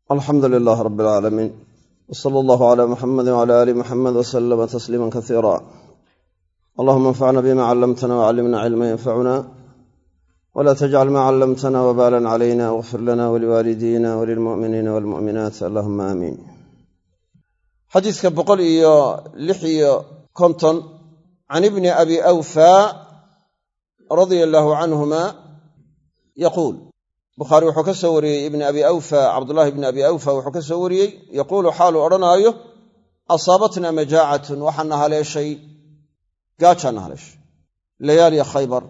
الحمد لله رب العالمين وصلى الله على محمد وعلى آل محمد وسلم تسليما كثيرا. اللهم انفعنا بما علمتنا وعلمنا علما ينفعنا ولا تجعل ما علمتنا وبالا علينا واغفر لنا ولوالدينا وللمؤمنين والمؤمنات اللهم آمين. حديث بقول لحي كنتن عن ابن أبي أوفى رضي الله عنهما يقول بخاري wuxuu ka soo wariyay ibn abi awfa abdullah ibn abi awfa wuxuu ka soo wariyay yaqulu xaalu oranayo asaabatna majaa'atun waxana haleeshay gaajana haleeshay layaali khaybar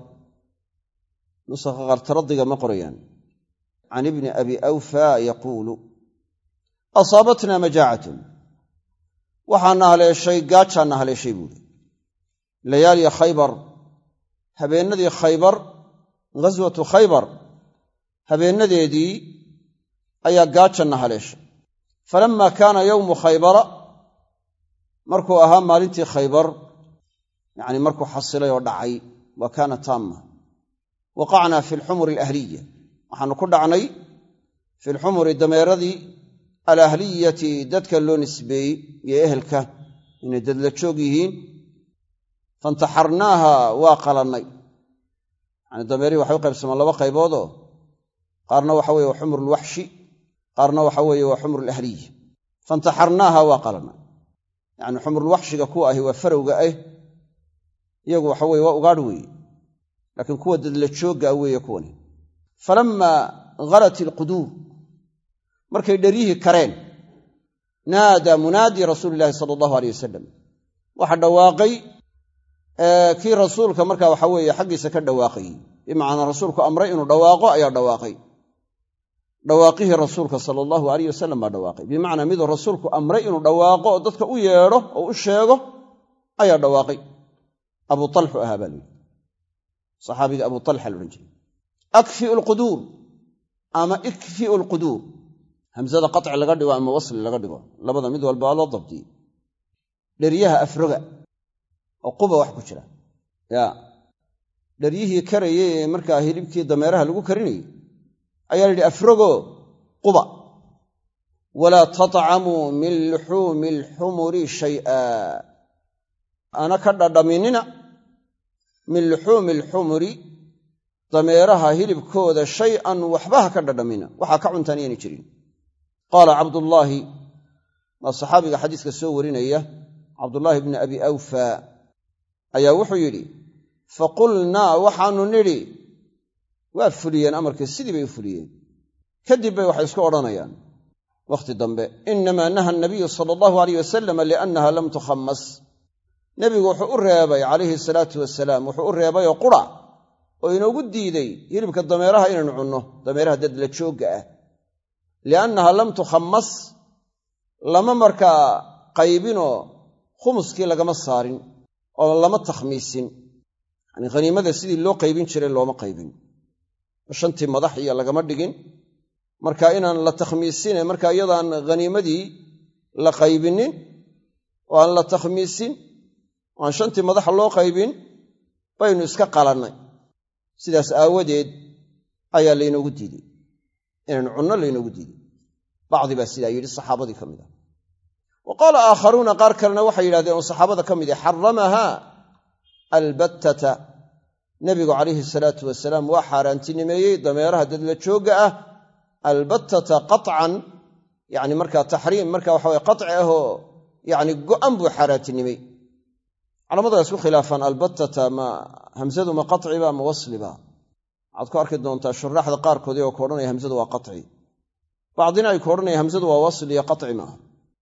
nusakha qartaradiga ma qorayaan an ibn abi awfa yaqulu asaabatna majaa'atun waxana haleeshay gaajana haleeshay buuli layaali khaybar habeenadii khaybar ghazwatu khaybar habeenadeedii ayaa gaajana haleeshay falammaa kaana yawmu khaybara markuu ahaa maalintii khaybar yani markuu xasilay oo dhacay wa kaana taama waqacnaa fi lxumuri alahliya waxaanu ku dhacnay fi lxumuri dameeradii alahliyati dadka loo nisbeeyey iyo ehelka inay dadla joog yihiin fantaxarnaaha waa qalannay yani dameerihii waxay u qaybsamaan laba qayboodoo qaarna waxa weeye waa xumru lwaxshi qaarna waxa weeye waa xumru lahliya fantaxarnaaha waa qalana yani xumrulwaxshiga kuwa ahi waa farowga ah iyagu waxa weye waa ugaadh weeye laakiin kuwa dadla joogga weeye kuwani falammaa ghalat ilquduur markay dheryihii kareen naadaa munaadi rasuulillahi sala allahu aleyh wasalam waxa dhawaaqay kii rasuulka markaa waxa weeye xaggiisa ka dhawaaqayey bimacnaa rasuulku amray inuu dhawaaqo ayaa dhawaaqay dhawaaqihii rasuulka sala allahu alayh wasalam baa dhawaaqay bimacnaa miduu rasuulku amray inuu dhawaaqo oo dadka u yeedho oo u sheego ayaa dhawaaqay abu talxu ahaa baa layidhi saxaabiga abu talxa laodhan jiray akfiu lquduur ama ikfiu lquduur hamsada qaci laga dhigo ama wasli laga dhigo labada mid walba waa loo dabdiyey dheryaha afroga oo quba wax ku jira dharyihii karayey ee markaa hilibkii dameeraha lagu karinayey ayaa la yidhi afrogo quba walaa tatcamuu min luxuumi alxumuri shay'a ana ka dhadhaminina min luxuumi alxumuri dameeraha hilibkooda shay-an waxba ha ka dhadhamina waxaa ka cuntaan iyana jirin qaala cabdullaahi waa saxaabiga xadiiska soo warinaya cabdullaahi bni abi awfa ayaa wuxuu yidhi faqulnaa waxaanu nidhi waa fuliyeen amarkii sidii bay u fuliyeen kadib bay waxay isku odhanayaan wakhti dambe innamaa naha nabiyu sala allahu alayh wasalam liannaha lam tukhammas nebigu wuxuu u reebay calayhi salaatu wasalaam wuxuu u reebayoo qura oo inoogu diiday hilibka dameeraha inaynu cunno dameeraha dadla joogga ah liannaha lam tukhammas lama markaa qaybinoo khumuskii lagama saarin oo lama takhmiisin yani haniimada sidii loo qaybin jiray looma qaybin shantii madax iyo lagama dhigin marka inaan la takhmiisine marka iyadaan haniimadii la qaybinin oo aan la takhmiisin oo aan shantii madaxa loo qaybin baynu iska qalannay sidaas aawadeed ayaa laynoogu diiday inaynu cunno laynoogu diiday bacdi baa sidaa yidhi saxaabadii ka mid ah wa qaala aakharuuna qaar kalena waxay yidhahdeen oo saxaabada ka mid ah xaramaha albattata nebigu calayhi salaatu wasalaam waa xaaraantinimeeyey dameeraha dadla joogga ah albattata qaطcan yani markaa taxriim marka waxa weye qaci ahoo yani go'an buu xaaraantinimey culamadu waa isku khilaafaan albattata ma hamsadu ma qaciba ma wasliba waxaad ku arki doontaa shuraaxda qaarkood iyagoo ka odhanaya hamsadu waa qaci bacdina ay ka odhanaya hamsadu waa wasli iyo qaci maaha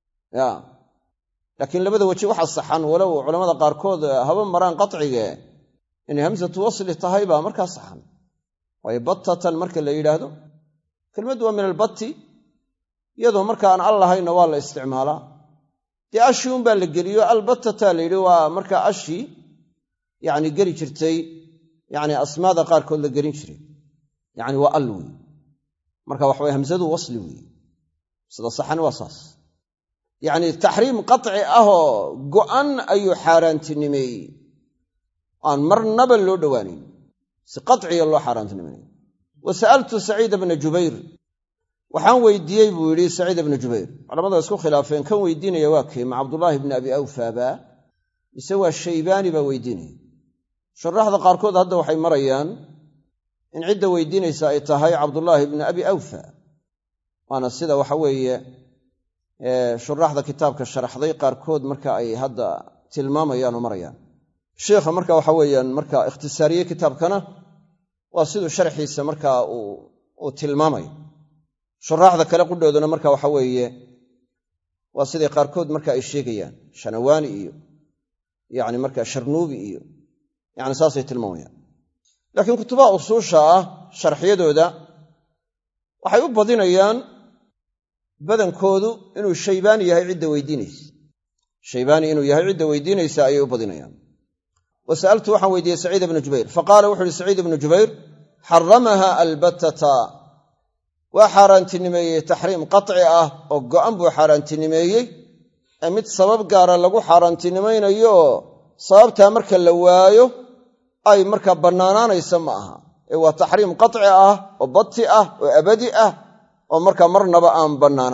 laakiin labada weji waxa saxan walow culamada qaarkood haba maraan qacige inay hamsatu wasli tahay baa markaa saxan waayo battatan marka la yidhaahdo kelmaddu waa min albatti iyadoo marka aan al lahayna waa la isticmaalaa dee ashii unbaa la geliyo albattata la yidhi waa markaa ashii yani geli jirtay yani asmaada qaarkood la gelin jiray yani waa al wey marka waxaway hamsadu wasli wey sida saxan waa saas yacni taxriim qaci ahoo go'an ayuu xaaraantinimeeyey aan marnaba loo dhowaanayn si qaciya loo xaaraantinimeeyey wa sa'altu saciida bna jubayr waxaan weydiiyey buu yidhi saciid ibnu jubayr, culamada isku khilaafeen, kan weydiinaya waa kii ma cabdullaahi ibni abi awfaaba mise waa shaybaani baa weydiinaya. shuraaxda qaarkood hadda waxay marayaan in cidda weydiinaysa ay tahay cabdullaahi ibni abi awfa, waana sida waxa weeye shuraaxda kitaabka sharaxday qaarkood marka ay hadda tilmaamayaan oo marayaan. sheikha marka waxa weeyaan marka ikhtisaariyey kitaabkana waa siduu sharxiisa marka uu tilmaamayo. shuraaxda kale qudhoodana marka waxa weeye waa siday qaarkood marka ay sheegayaan, shanawaani iyo yani marka sharnuubi iyo yani saasay tilmaamayaan. laakiin kutubaha usuusha ah sharxiyadooda waxay u badinayaan badankoodu inuu shaybaani yahay cidda weydiinaysa, shaybaani inuu yahay cidda weydiinaysa ayay u badinayaan. wasa'altu waxaan weydiiyey saciid ibnu jubayr faqaala wuxu uhi saciid ibnu jubayr xaramaha albatata, waa xaaraantinimeeyey taxriim qaci ah oo go'an buu xaaraantinimeeyey, ee mid sabab gaara lagu xaaraantinimaynayo sababtaa marka la waayo ay markaa bannaanaanaysa ma aha, ee waa taxriim qaci ah oo bati ah oo abadi ah oo markaa marnaba aan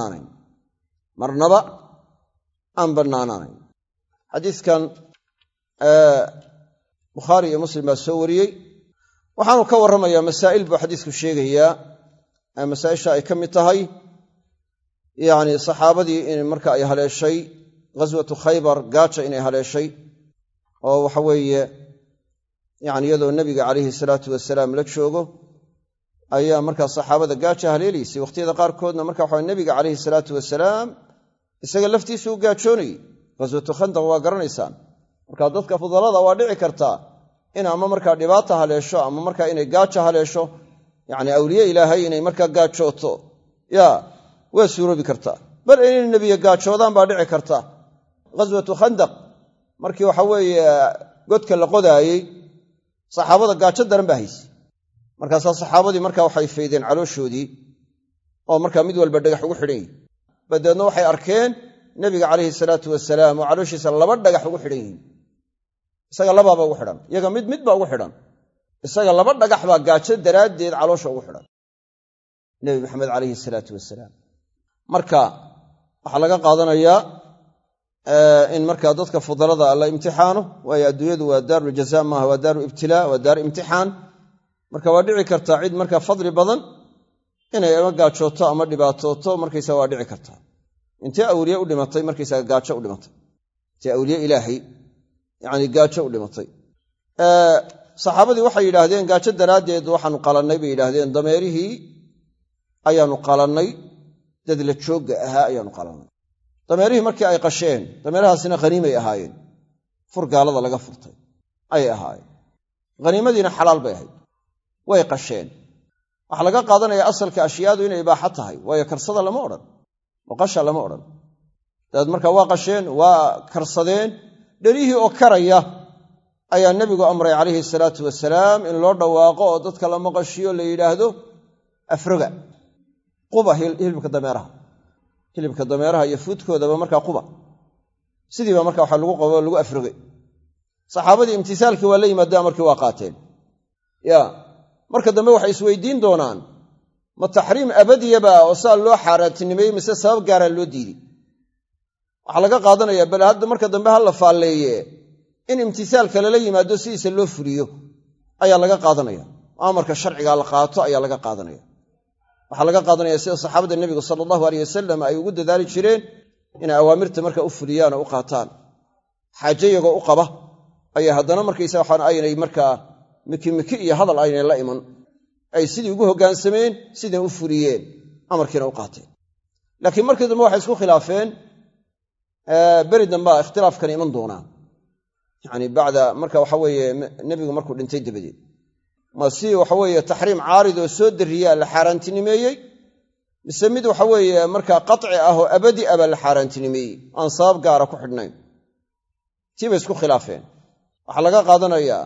bannaanaanayn. xadiiskan bukhaari iyo muslim baa soo wariyey, waxaanu ka warramayaa masaa'il buu xadiisku sheegayaa, masaa'isha ay ka mid tahay yani saxaabadii in marka ay haleeshay ghaswatu khaybar gaaja inay haleeshay, oo waxa weeye yani iyadoo nebiga calayhi salaatu wasalaam la joogo ayaa markaa saxaabada gaaja haleelaysay. wakhtiyada qaarkoodna marka waxa nebiga calayhi salaatu wasalaam isaga laftiisu u gaajoonayey. ghaswatu khandaq waa garanaysaan. marka dadka fudalada waa dhici kartaa in ama markaa dhibaata haleesho ama markaa inay gaaja haleesho, yani awliye ilaahay inay markaa gaajooto waa suuroobi kartaa, bal inay nebiga gaajoodaan baa dhici karta. ghaswatu khandaq markii waxa weeye godka la qodaayey saxaabada gaajo daran baa haysay, markaasaa saxaabadii markaa waxay faydeen calooshoodii oo markaa mid walba dhagax ugu xidhan yihi. badeedna waxay arkeen nebiga calayhi salaatu wasalaam oo calooshiisa 2 dhagax ugu xidhan yihiin, isaga labaaba ugu xidhan, iyaga mid baa ugu xidhan, isaga 2 dhagax baa gaajo daraaddeed caloosha ugu xidhan nebi maxamed calayhi salaatu wasalaam. marka waxaa laga qaadanayaa in markaa dadka fudalada la imtixaano, waayo adduunyadu waa daaru jazaa maaha, waa daaru ibtilaa, waa daar imtixaan. marka waa dhici kartaa cid markaa fadli badan inay ama gaajooto ama dhibaatooto, markaysaga waa dhici kartaa. intee awliye u dhimatay markaysaga gaajo u dhimatay, intee awliye ilaahay yani gaajo u dhimatay. saxaabadii waxay yidhaahdeen gaajo daraaddeed waxaanu qalannay bay yidhaahdeen, dameerihii ayaanu qalannay, dad la joogga ahaa ayaanu qalannay. dameerihii markii ay qasheen, dameerahaasina khaniimay ahaayeen, fur gaalada laga furtay ayay ahaayeen, khaniimadiina xalaal bay ahayd, way qasheen. waxaa laga qaadanaya asalka ashyaadu inay ibaaxo tahay, waayo karsada lama odhan oo qasha lama odhan. dabeed markaa waa qasheen, waa karsadeen. dherihii oo karaya ayaa nebigu amray calayhi salaatu wasalaam in loo dhawaaqo oo dadka la maqashiyo la yidhaahdo afroga, quba hilibka dameeraha iyo fuudkoodaba markaa quba. sidiiba marka waxa lagu qabo lagu afrogay. saxaabadii imtisaalkii waa la yimaadaan, markii waa qaateen. marka dambe waxay isweydiin doonaan ma taxriim abadiyaba oo saa loo xaaraantinimeeyey mise sabab gaara loo diiday. waxaa laga qaadanayaa bal hadda marka dambe ha la faalleeye in imtisaalka lala yimaado sidiisa loo fuliyo ayaa laga qaadanaya, amarka sharciga la qaato ayaa laga qaadanaya. waxaa laga qaadanaya sida saxaabada nebigu sala allahu aleyh wasalam ay ugu dadaali jireen inay awaamirta marka u fuliyaan oo u qaataan. xaaje iyagoo u qaba ayaa haddana markaysa waxaan aynay markaa miki iyo hadal aynay la iman, ay sidii ugu hoggaansameen, sidii u fuliyeen, amarkiina u qaateen. laakiin markii dambe waxay isku khilaafeen, beri dambaa ikhtilaafkan iman doonaa, yani bacda marka waxa weeye nebigu markuu dhintay dabadeed. ma si waxa weeye taxriim caarid oo soo dariyaa la xaaraantinimeeyey, mise mid waxa weeye markaa qaci ah oo abadi ah baa la xaaraantinimeeyey, aan sabab gaara ku xidhnayn. tii bay isku khilaafeen. waxaa laga qaadanayaa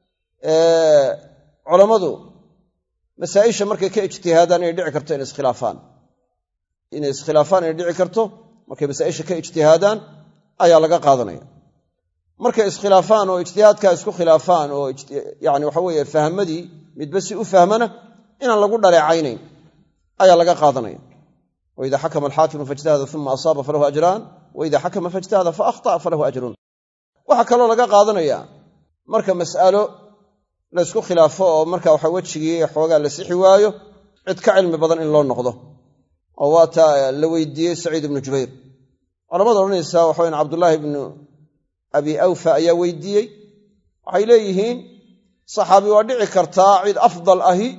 culammadu masaa'isha markay ka ijtihaadaan inay dhici karto inay iskhilaafaan inay dhici karto, markay masaa'isha ka ijtihaadaan ayaa laga qaadanaya. markay iskhilaafaan oo ijtihaadkaa isku khilaafaan oo yani waxa weeye fahmadii midba si u fahmana inaan lagu dhaleecaynayn ayaa laga qaadanaya. waida xakama alxaakimu faijtahada uma asaaba falahu ajraan waida xakama faijtahada faahطa'a falahu ajrun. waxaa kaloo laga qaadanaya marka mas'alo la ysku khilaafo oo marka waxa wejigii xoogaa la sixi waayo cid ka cilmi badan in loo noqdo, oo waata la weydiiyey saciid ibnu jubayr. culamada odhanaysaa waxaweyn cabdullaahi ibnu abi awfa ayaa weydiiyey. waxay leeyihiin saxaabi waa dhici kartaa cid afdal ahi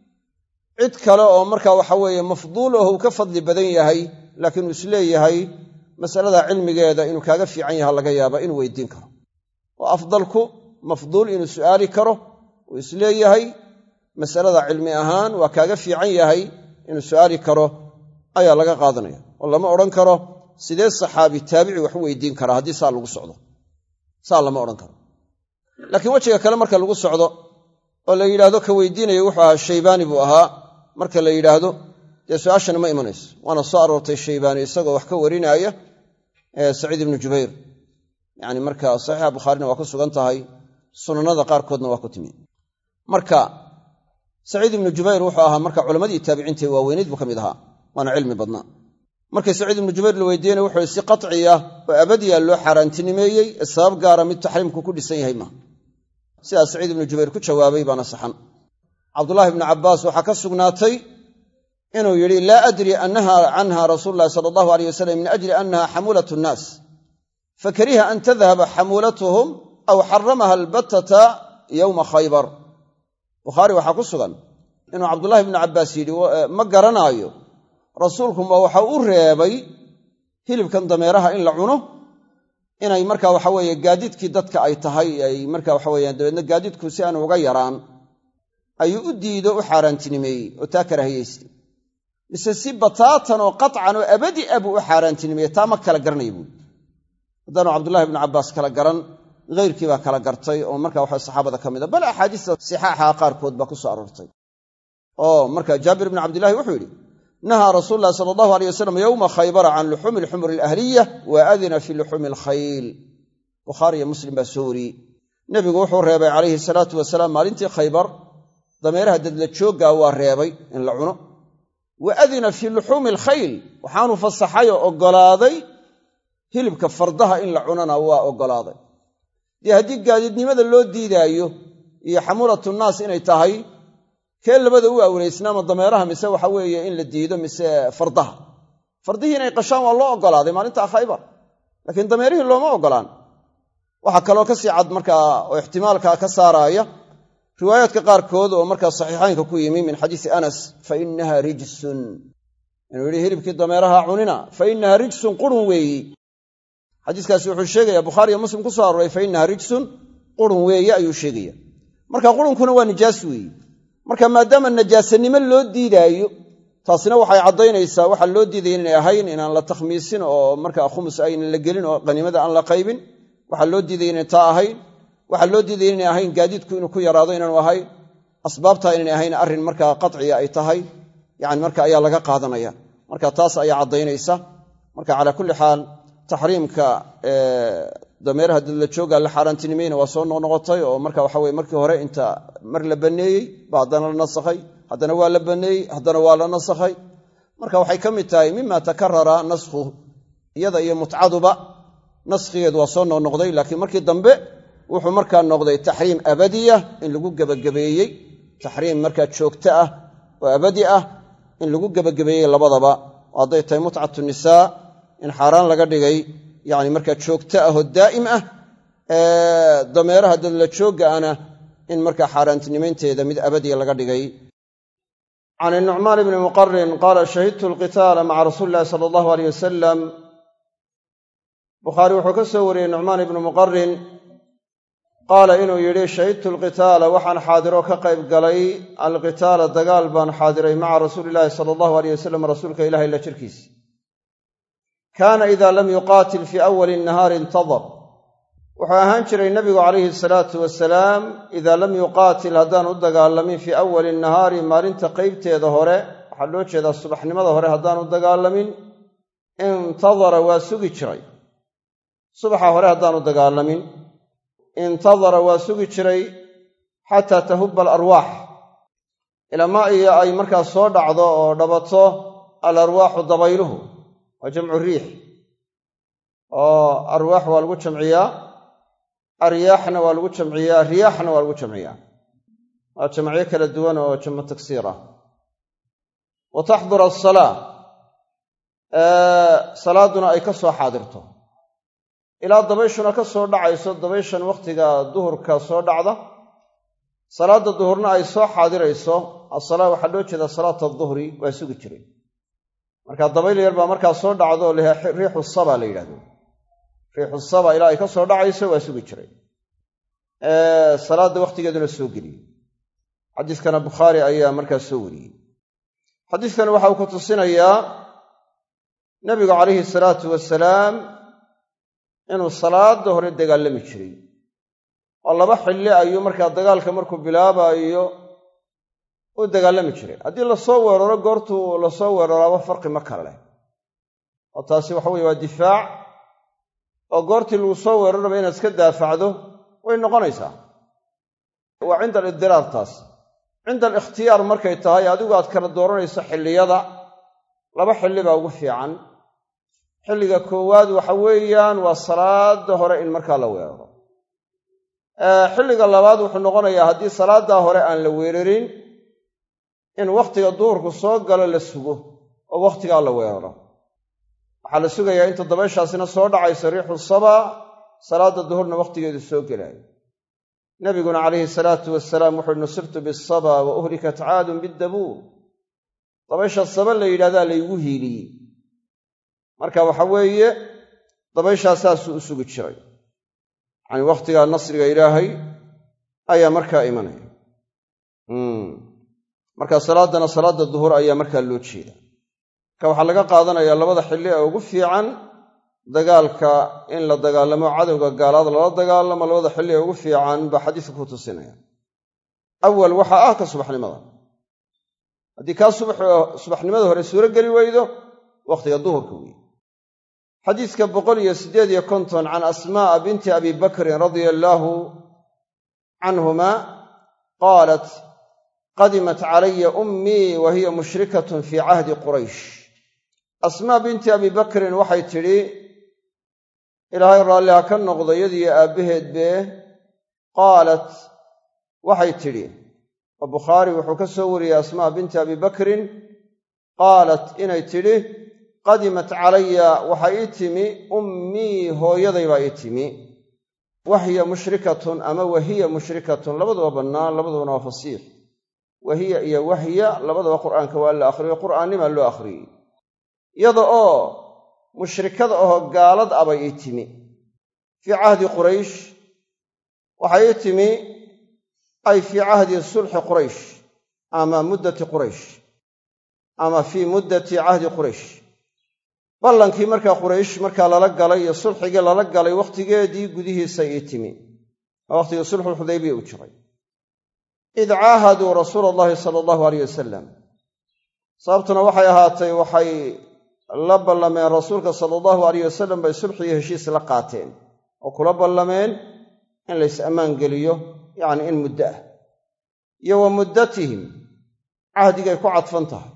cid kale oo marka waxa weeye mafduul oo uu ka fadli badan yahay, laakiin uu isleeyahay masalada cilmigeeda inuu kaaga fiican yaha laga yaaba inuu weydiin karo. oo afdalku mafduul inuu su'aali karo uu isleeyahay masalada cilmi ahaan waa kaaga fiican yahay inuu su'aali karo ayaa laga qaadanaya. oo lama odhan karo sidee saxaabi taabici wax u weydiin karaa haddii saa lagu socdo, saa lama odhan karo. laakiin wejiga kale marka lagu socdo oo la yidhaahdo ka weydiinaya wuxuu ahaa shaybaani buu ahaa, marka la yidhaahdo dee su'aashani ma imanayso. waana soo aroortay shaybaani isagoo wax ka warinaaya saciid ibnu jubayr, yani marka saxiixa bukhaarina waa ku sugan tahay, sunanada qaarkoodna waa ku timi. marka saciid ibnu jubayr wuxuu ahaa marka culammadii taabiciinta ee waaweyneyd buu ka mid ahaa, waana cilmi badnaa. markii saciid ibnu jubayr la weydiinaya wuxuu si qatciya oo abadiya loo xaaraantinimeeyey ee sabab gaara mid taxriimku ku dhisan yahay maaha. sidaas saciid ibnu jubayr ku jawaabay baana saxan. cabdullaahi ibnu cabbaas waxaa ka sugnaatay inuu yidhi laa adri annaha canha rasuulu llahi sala allahu alayh wasalam min ajli annaha xamuulatu nnaas fakariha an tadhaba xamuulatuhum aw xaramaha albattata yowma khaybar. bukhaari waxaa ku sugan inuu cabdullaahi ibnu cabbaas yidhi ma garanaayo rasuulku ma waxa u reebay hilibkan dameeraha in la cuno inay marka waxa weeye gaadiidkii dadka ay tahay ay marka waxa weeyaan dabeedna gaadiidku si aan uga yaraan ayuu u diido u xaaraantinimeeyey oo taa karahiyaystay, mise si bataatan oo qatcan oo abadi ah buu u xaaraantinimeeyey, taa ma kala garanaya buui. haddaanu cabdullahi ibnu cabbaas kala garan hayrkii baa kala gartay oo marka waxa saxaabada ka mid a, bal axaadiista sixaaxa qaarkood baa ku soo aroortay. oo marka jaabir ibnu cabdillahi wuxuu yidhi nahaa rasuulu llahi sala allahu aleyh wasalam yowma khaybara can luxuumi alxumuri alahliya wa adina fi luxuumi alkhayl. bukhaari iyo muslim baa soo wariyey. nebigu wuxuu reebay calayhi salaatu wasalaam maalintii khaybar dameeraha dadla jooggaa waa reebay in la cuno, wa adina fii luxuumi alkhayl waxaanu fasaxay oo oggolaaday hilibka fardaha in la cunana waa oggolaaday. dee haddii gaadiidnimada loo diidaayo iyo xamuulatu nnaas inay tahay kee labada u awlaysnaama dameeraha mise waxa weeye in la diido mise fardaha. fardihii inay qashaan waa loo oggolaaday maalinta khaybar, laakiin dameerihii looma oggolaan. waxaa kaloo ka sii cad markaa oo ixtimaalka ka saaraaya riwaayaadka qaarkood oo markaa saxiixaynka ku yimi min xadiisi anas fa innaha rijsun, inuu yidhi hilibkii dameeraha cunina fa innaha rijsun qurun weeyi. xadiiskaasi wuxuu sheegaya bukhaari iyo muslim ku soo arooray fa innaha rijsun qurun weeye ayuu sheegaya. marka qurunkuna waa nijaas weeyi. marka maadaama najaasanimo loo diidaayo, taasina waxay caddaynaysaa waxaa loo diidaya inay ahayn inaan la takhmiisin oo markaa khumus aynan la gelin oo qaniimada aan la qaybin. waxaa loo diidaya inay taa ahayn. waxaa loo diidaya inay ahayn gaadiidku inuu ku yaraado inaanu ahayn. asbaabtaa inay ahayn arrin markaa qatciya ay tahay yani marka ayaa laga qaadanaya. marka taas ayaa caddaynaysa. marka calaa kulli xaal taxriimka dameeraha dadla jooga la xaaraantinimayna waa soo noqnoqotay oo marka waxa weye markii hore inta mar la baneeyey ba haddana la nasakhay, haddana waa la baneeyey, haddana waa la nasakhay. marka waxay ka mid tahay mima takarara naskhu, iyada iyo mutcaduba naskhigeedu waa soo noqnoqday, laakiin markii dambe wuxuu markaa noqday taxriim abadiya in lagu gebagabeeyey, taxriim markaa joogto ah oo abadi ah in lagu gebagabeeyey labadaba. oo hadday tahay mutcatu nisaa in xaaraan laga dhigay yani markaa joogto ah oo daa'im ah, dameeraha dadla joogga ana in markaa xaaraantinimaynteeda mid abadiya laga dhigay. can nucmaan ibni muqarin qaala shahidtu alqitaala maca rasuuli illahi sala allahu aleyh wasalam. bukhaari wuxuu ka soo wariyey nucmaan ibnu muqarin qaala inuu yidhi shahidtu alqitaala waxaan xaadiroo ka qayb galay alqitaala dagaal baan xaadiray maca rasuuli illaahi sala allahu aleyh wasalam rasuulka ilahi la jirkiisa. kaana ida lam yuqaatil fii awali nahaari intadar, wuxuu ahaan jiray nebigu calayhi salaatu wasalaam idaa lam yuqaatil haddaan u dagaalamin fii awali nahaari maalinta qaybteeda hore, waxaa loo jeedaa subaxnimada hore haddaan u dagaalamin, intadara waa sugi jiray. subaxa hore haddaan u dagaalamin intadara waa sugi jiray xataa tahubba alarwaax, ilamaa iyo ay markaas soo dhacdo oo dhabato alarwaaxu dabayluhu waa jamcu riix oo arwaax waa lagu jamciyaa aryaaxna waa lagu jamciyaa riyaaxna waa lagu jamciyaa waa jamacyo kala duwan oo jamcu tagsiir ah wa taxdur asalaa salaaduna ay ka soo xaadirto ilaa dabayshuna ka soo dhacayso dabayshan wakhtiga duhurka soo dhacda salaada duhurna ay soo xaadirayso asalaa waxaa loo jeedaa salaata duhri waa sugi jiray marka dabayl yar baa markaa soo dhacdo riixu saba la yidhahdo riixu saba ilaa ay ka soo dhacayso waa sugi jiray salaada wakhtigeeduna soo geliyey xadiiskana bukhaari ayaa markaa soo wariyey xadiiskani waxa uu ku tusinayaa nebigu calayhi salaatu wasalaam inuu salaada hore dagaalami jiray oo laba xilli ayuu markaa dagaalka markuu bilaabayo u dagaalami jiray haddii lasoo weeraro goortuu lasoo weeraraaba farqi ma kale leh oo taasi waxa weye waa difaac oo goortii lagu soo weeraraba inaad iska daafacdo way noqonaysaa waa cinda alidiraar taas cinda alikhtiyaar markay tahay adigu aad kala dooranayso xilliyada laba xilli baa ugu fiican xilliga koowaad waxa weeyaan waa salaada hore in markaa la weeraro xilliga labaad wuxuu noqonayaa haddii salaadaa hore aan la weerarin in wakhtiga duhurku soo galo la sugo oo wakhtigaa la weeraro waxaa la sugayaa inta dabayshaasina soo dhacayso riixu saba salaada duhurna wakhtigeedu soo gelaayo nabiguna calayhi salaatu wasalaam wuxuu nusirtu bisaba wa uhlikat caadun biddabuur dabaysha saba la yidhahdaa laygu hiiliyey marka waxa weeye dabayshaa saasuu u sugi jiray yacni wakhtigaa nasriga ilaahay ayaa markaa imanaya marka salaadana salaada duhur ayaa markaa loo jeeda marka waxaa laga qaadanayaa labada xilli ee ugu fiican dagaalka in la dagaalamo cadowga gaalaada lala dagaalamo labada xilli ee ugu fiican baa xadiiska ku tusinaya awal waxaa ah ka subaxnimada haddii kaa subaxnimada hore suuro geli weydo wakhtiga duhurka weeye xadiiska 158 can asmaa'a binti abi bakrin radia allaahu canhuma qaalat qadimat calaya ummii wa hiya mushrikatun fii cahdi quraysh asmaa binti abi bakrin waxay tidhi ilaahay raalli ha ka noqdo yadiyo aabbaheedbe qaalat waxay tidhi oo bukhaari wuxuu ka soo wariyey asmaa binti abi bakrin qaalat inay tidhi qadimat calaya waxaa ii timi ummii hooyaday baa ii timi wahiya mushrikatun ama wahiya mushrikatun labaduba bannaan labadubana waa fasiix wahiya iyo wahya labadaba qur'aanka waa la akhriyo qur'aannimaa loo akhriyey iyada oo mushrikada ahoo gaalad abay ii timi fii cahdi quraysh waxay ii timi ay fii cahdi sulxi quraysh ama muddati quraysh ama fii muddati cahdi quraysh ballankii markaa quraysh markaa lala galay iyo sulxigii lala galay wakhtigeedii gudihiisa ii timi oo wakhtigii sulxulxudaybiya u jiray id caahaduu rasuula allahi sala allahu alayh wasalam sababtuna waxay ahaatay waxay la ballameen rasuulka sala allahu alayh wasalam bay sulxiyo heshiis la qaateen oo kula ballameen in lays ammaan geliyo yacni in muddo ah iyo wa muddatihim cahdigay ku cadfan tahay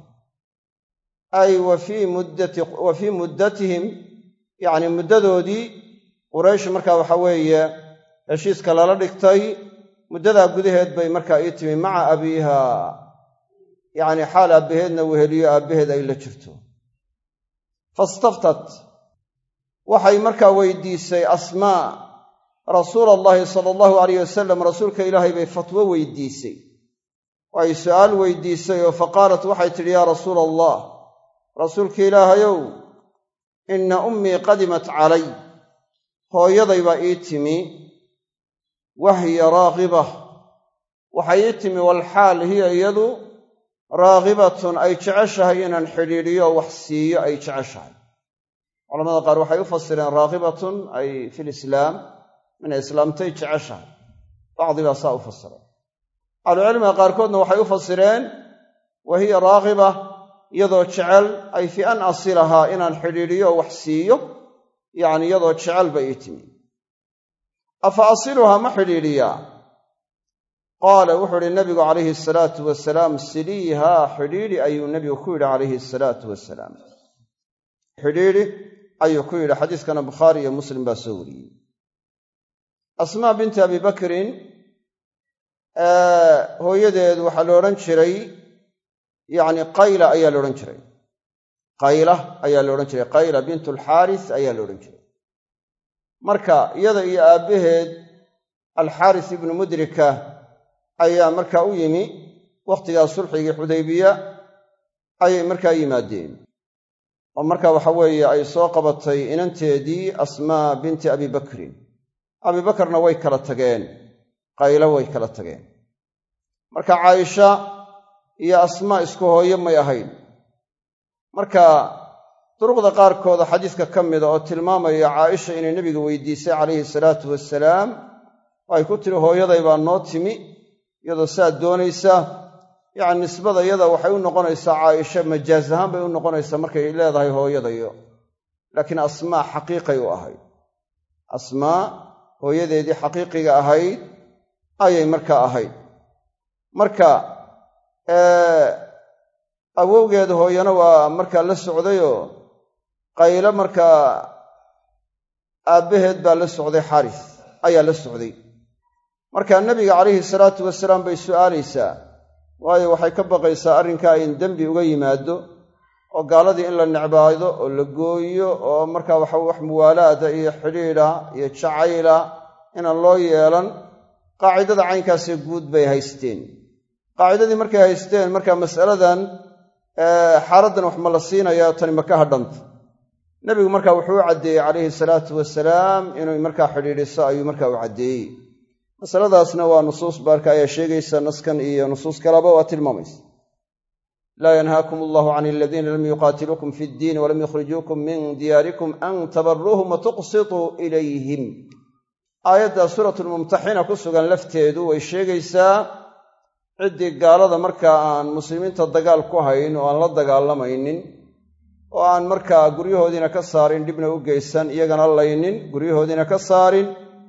ay wa fii muddatihim yacni muddadoodii quraysh markaa waxa weeye heshiiska lala dhigtay muddadaa gudaheed bay markaa ii timi maca abiiha yacni xaal aabbaheedna weheliyo aabbaheed ay la jirto fastaftat waxay markaa weydiisay asmaa rasuula allahi sala allahu alayh wasalam rasuulka ilaahay bay fatwo weydiisay oo ay su'aal weydiisay oo faqaalat waxay tidhi yaa rasuula allah rasuulka ilaahayow inna ummii qadimat calay hooyaday baa ii timi wahiya raagiba waxay ii timi walxaal hiya iyadu raagibatun ay jeceshahay inaan xidhiidhiyo wax siiyo ay jeceshahay culamada qaar waxay u fasireen raagibatun ay filislaam inay islaamtay jeceshahay bacdi baa saa u fasiray ahlucilmiga qaarkoodna waxay u fasireen wa hiya raagiba iyadoo jecel ay fi an asilahaa inaan xidhiidhiyo wax siiyo yacni iyadoo jecel bay ii timi afa asiluhaa ma xidhiidhiyaa qaala wuxuu idhi nabigu calayhi asalaatu wasalaam siliihaa xidhiidhi ayuu nebigu ku yidhi calayhi asalaatu wasalaam. xidhiidhi ayuu ku yidhi. xadiiskana bukhaari iyo muslim baa soo wariyey. asmaa binti abi bakrin hooyadeedu waxaa la odhan jiray yacni qayla ayaa la odhan jiray. qayla ayaa la odhan jiray. qayla bint alxaaris ayaa la odhan jiray. marka iyada iyo aabbaheed alxaaris ibnu mudrika ayaa markaa u yimi wakhtigaa sulxigii xudaybiya ayay markaa yimaadeen oo marka waxa weeye ay soo qabatay inanteedii asmaa binti abi bakrin. abi bakarna way kala tageen, qaylo way kala tageen. marka caaisha iyo asmaa isku hooyo may ahayn. marka duruqda qaarkooda xadiiska ka mida oo tilmaamaya caaisha inay nebiga weydiisay calayhi salaatu wasalaam oo ay ku tiri hooyaday baa noo timi iyadoo saad doonaysa, yacni nisbada yada waxay u noqonaysaa caaisha majaaz ahaan bay u noqonaysaa markay leedahay hooyadayo, laakiin asmaa xaqiiqay u ahayd. asmaa hooyadeedii xaqiiqiga ahayd ayay markaa ahayd. marka awowgeeda hooyana waa markaa la socdayoo qaylo markaa aabbaheed baa la socday, xaaris ayaa la socday. markaa nebiga calayhi salaatu wasalaam bay su'aalaysaa, waayo waxay ka baqaysaa arrinkaa in dembi uga yimaado oo gaaladii in la necbaado oo la gooyo oo markaa waxa wax muwaalaada iyo xidhiidha iyo jacayla inaan loo yeelan. qaacidada caynkaasee guud bay haysteen. qaacidadii markay haysteen markaa mas'aladan xaaladdan wax ma la siinayaa tani ma ka hadhanta. nebigu markaa wuxuu u caddeeyey calayhi salaatu wasalaam inuu markaa xidhiidhiso ayuu markaa u caddeeyey. masaladaasna waa nusuus baarka ayaa sheegaysa, naskan iyo nusuus kaleba waa tilmaamaysa. laa yanhaakum allahu can aladiina lam yuqaatiluukum fi ddiin walam yukhrijuukum min diyaarikum an tabarruuhum wa tuqsituu ilayhim. aayadda suuratulmumtaxina ku sugan lafteedu way sheegaysaa ciddii gaalada markaa aan muslimiinta dagaal ku hayn oo aan la dagaalamaynin oo aan markaa guryahoodiina ka saarin, dhibna u geysan, iyagana laynin, guryahoodiina ka saarin,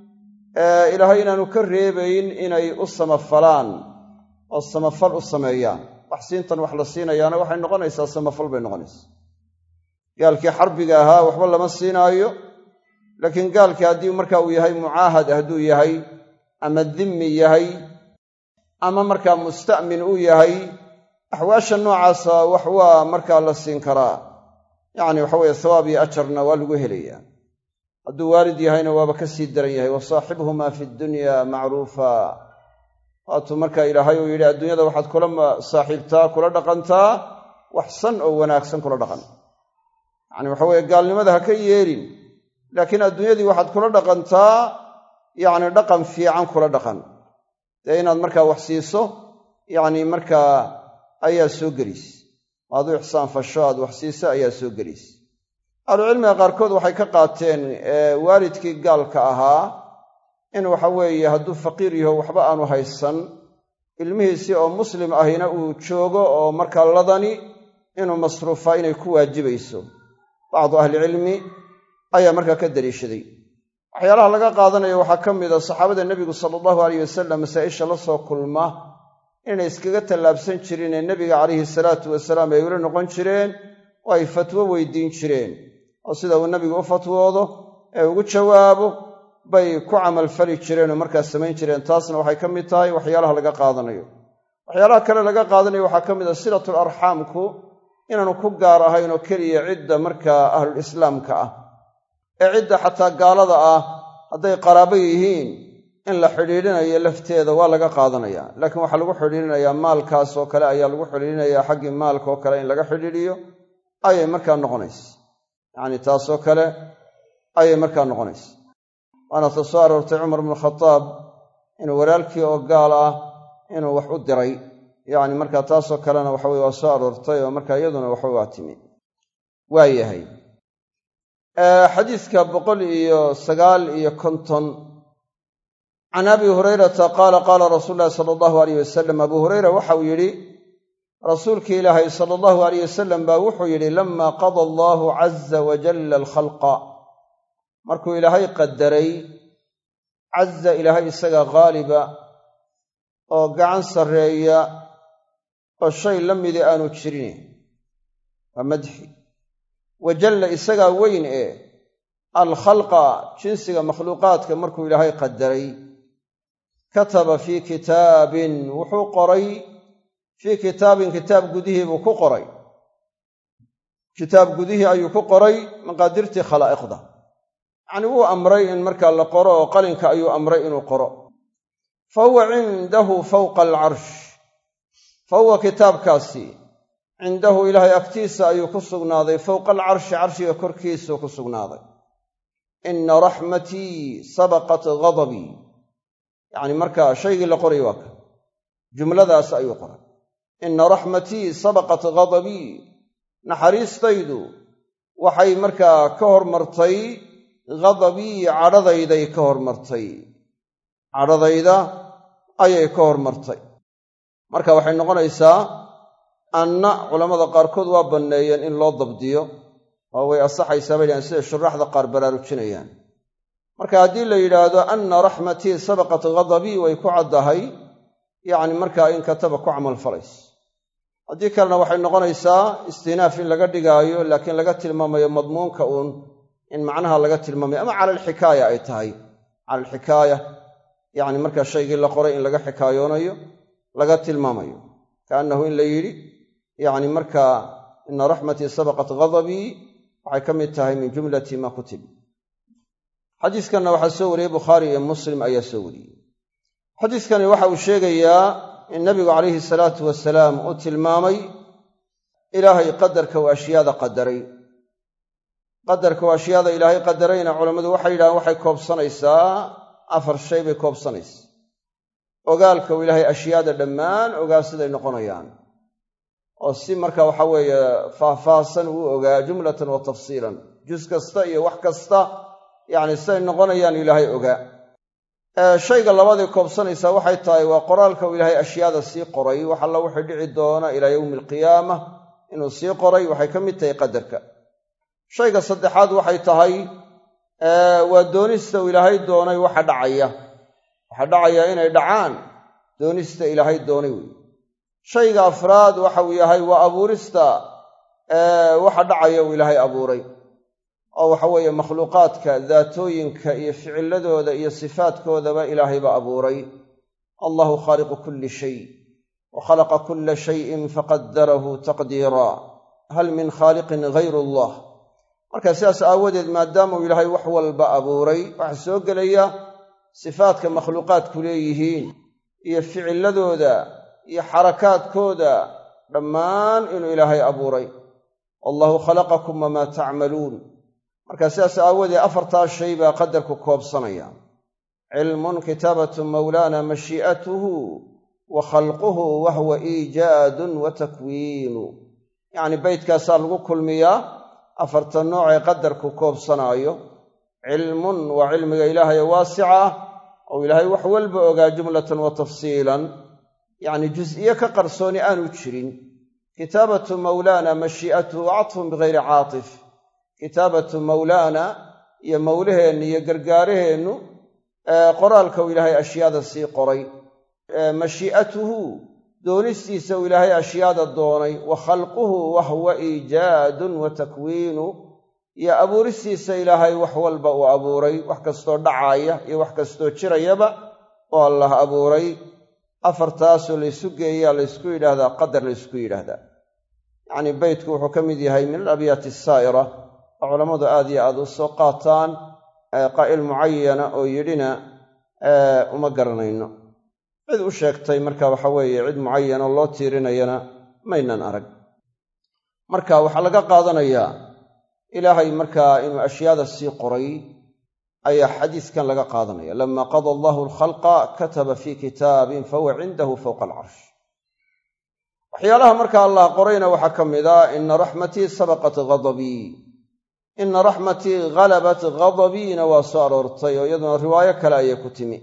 ilaahay inaanu ka reebayn inay u samafalaan oo samafal u sameeyaan. wax siintan wax la siinayaana waxay noqonaysaa samafal bay noqonaysaa. gaalkii xarbiga ahaa waxba lama siinaayo, laakiin gaalkii haddii marka uu yahay mucaahad, hadduu yahay ama dimmi yahay ama markaa musta'min uu yahay, axwaasha noocaasa wax waa markaa la siin karaa. yacni waxa weeye thawaab iyo ajarna waa lagu helayaa. hadduu waalid yahayna waaba ka sii daran yahay. wasaaxibhumaa fi dunya macruufa. waatuu markaa ilaahay uu yidhi adduunyada waxaad kula saaxiibtaa, kula dhaqantaa waxsan oo wanaagsan kula dhaqan. yacni waxa weeye gaalnimada ha ka yeelin, laakiin adduunyadii waxaad kula dhaqantaa yacni dhaqan fiican kula dhaqan. dee inaad markaa wax siiso yacni markaa ayaa soo gelaysa. aad u ixsaan fasho aad wax siiso ayaa soo gelaysa. ahlucilmiga qaarkood waxay ka qaateen waalidkii gaalka ahaa in waxa weeye hadduu faqiir yaho waxba aanu haysan, ilmihiisii oo muslim ahina uu joogo oo markaa ladani inuu masruufaa inay ku waajibayso. bacdu ahlicilmi ayaa markaa ka daliishaday. waxyaalaha laga qaadanayo waxaa ka mid a saxaabada nebigu sala allahu alayh wasalam masaa'isha la soo kulma inay iskaga tallaabsan jireen ee nebiga calayhi salaatu wasalaam ay ula noqon jireen oo ay fatwo weydiin jireen, oo sida uu nebigu u fatwoodo ee ugu jawaabo bay ku camalfali jireen oo markaas samayn jireen. taasna waxay ka mid tahay waxyaalaha laga qaadanayo. waxyaalaha kale laga qaadanayo waxaa ka mid a silatul arxaamku inaanu ku gaar ahayn oo keliya cidda markaa ahlulislaamka ah, ee cidda xataa gaalada ah hadday qaraabo yihiin in la xidhiidhinayo lafteeda waa laga qaadanayaa. laakiin waxaa lagu xidhiidhinayaa maalkaas oo kale ayaa lagu xidhiidhinayaa, xaggii maalka oo kale in laga xidhiidhiyo ayay markaa noqonaysa. yacni taasoo kale ayay markaa noqonaysa. waana ta soo aroortay cumar bnu khataab inuu walaalkii oo gaal ah inuu wax u diray. yacni markaa taasoo kalena waxaweye waa soo aroortay oo markaa iyaduna waxba waa timi. waa yahay xadiiska 159 can abi hurayrata qaala qaala rasuulu llahi sala allahu alayh wasalam. abu hurayra waxau yidhi rasuulkii ilaahay sala allahu alayh wasalam baa wuxuu yidhi lama qada allahu caza wajalla alkhalqa, markuu ilaahay qadaray, caza ilaahay isaga haaliba oo gacan sarreeya oo shay la midi aanu jirin waa madxi wajalla isagaa weyn ee alkhalqa jinsiga makhluuqaadka markuu ilaahay qadaray kataba fii kitaabin wuxuu qoray fii kitaabin kitaab gudihii buu ku qoray kitaab gudihii ayuu ku qoray maqaadirtii khalaa'iqda yacnii wuu amray in markaa la qoro oo qalinka ayuu amray inuu qoro fa huwa cindahu fawqa alcarsh fa huwa kitaabkaasi cindahu ilaahay agtiisa ayuu ku sugnaaday fowqa alcarshi carshiga korkiisuu ku sugnaaday inna raxmatii sabaqat ghadabii yacni markaa shaygii la qoray waa ka jumladaas ayuu qoray inna raxmatii sabaqat ghadabii naxariistaydu waxay markaa ka hormartay ghadabii cadhadayday ka hormartay cadhadayda ayay ka hormartay marka waxay noqonaysaa anna culammada qaarkood waa banneeyeen in loo dabdiyo oo way asaxaysaa bay dhahaan sida shuraaxda qaar baraarujinayaan marka haddii la yidhaahdo anna raxmatii sabaqat ghadabii way ku caddahay yacni markaa in kataba ku camal falays haddii kalena waxay noqonaysaa istinaaf in laga dhigaayo laakiin laga tilmaamayo madmuunka uun in macnaha laga tilmaamayo ama cala alxikaaya ay tahay cala alxikaaya yacni markaa shaygii la qoray in laga xikaayoonayo laga tilmaamayo kaannahu in la yidhi yacni markaa ina raxmatii sabaqat ghadabii waxay ka mid tahay min jumlati maa kutib xadiiskanna waxaa soo wariyey bukhaari iyo muslim ayaa soo wariyey xadiiskani waxa uu sheegayaa in nabigu calayhi salaatu wasalaam uu tilmaamay ilaahay qadarka uu ashyaada qadaray qadarka uu ashyaada ilaahay qadarayna culammadu waxay yidhahaan waxay koobsanaysaa 4 shay bay koobsanaysaa ogaalka uu ilaahay ashyaada dhammaan ogaa siday noqonayaan oo si marka waxa weeye faahfaahsan uu ogaa jumlatan wa tafsiilan juz kasta iyo wax kasta yacni siday noqonayaan ilaahay ogaa shayga labadii koobsanaysaa waxay tahay waa qoraalka uu ilaahay ashyaada sii qoray wax alla wixii dhici doona ilaa yowmi alqiyaama inuu sii qoray waxay ka mid tahay qadarka shayga saddexaad waxay tahay waa doonista uu ilaahay doonay waxa dhacaya inay dhacaan doonista ilaahay doonay wey shayga afraad waxa uu yahay waa abuurista waxa dhacaya uu ilaahay abuuray oo waxa weeye makhluuqaadka daatooyinka iyo ficiladooda iyo sifaadkoodaba ilaahayba abuuray allahu khaaliqu kulli shay wa khalaqa kulla shayin faqaddarahu taqdiira hal min khaaliqin hayru allah marka sidaas aawadeed maadaama uu ilaahay wax walba abuuray waxa soo gelaya sifaadka makhluuqaadku leeyihiin iyo ficiladooda iyo xarakaadkooda dhammaan inuu ilaahay abuuray wallahu khalaqakum wamaa tacmaluun marka sidaas aawadeed 4 shay baa qadarku koobsanaya cilmun kitaabatu mawlaana mashii'atuhu wa khalquhu wa huwa iijaadun wa takwiinu yacni baydkaasaa lagu kulmiyaa 4 nooc ee qadarku koobsanaayo cilmun waa cilmiga ilaahay waasica ah oo ilaahay wax walba ogaa jumlatan wa tafsiilan yacni juz'iye ka qarsooni aanu jirin kitaabatu mawlaana mashii'atuhu catfun bigayri caatif kitaabatu mawlaana iyo mawlaheennu iyo gargaaraheennu qoraalka uu ilaahay ashyaada sii qoray mashii'atuhu doonistiisa uu ilaahay ashyaada doonay wa khalquhu wa huwa iijaadun wa takwiinu iyo abuuristiisa ilaahay wax walba uu abuuray wax kastoo dhacaaya iyo wax kastoo jirayaba oo allah abuuray 4taasoo laysu geeyaa laysku yidhaahdaa qadar laysku yidhaahdaa yacnii beydku wuxuu ka mid yahay min alabyaati asaa'ira oo culammadu aad iyo aad u soo qaataan qaa'il mucayana oo yidhina uma garanayno cid u sheegtay marka waxa weeye cid mucayana loo tiirinayana maynan arag marka waxaa laga qaadanayaa ilaahay markaa inuu ashyaada sii qoray ayaa xadiiskan laga qaadanaya lama qada allahu alkhalqa kataba fii kitaabin fahuwa cindahu fowqa alcarsh waxyaalaha marka allah qorayna waxaa ka mid a ina raxmatii sabaqat ghadabii ina raxmatii ghalabat ghadabiina waa soo aroortay oo iyaduna riwaayo kale ayay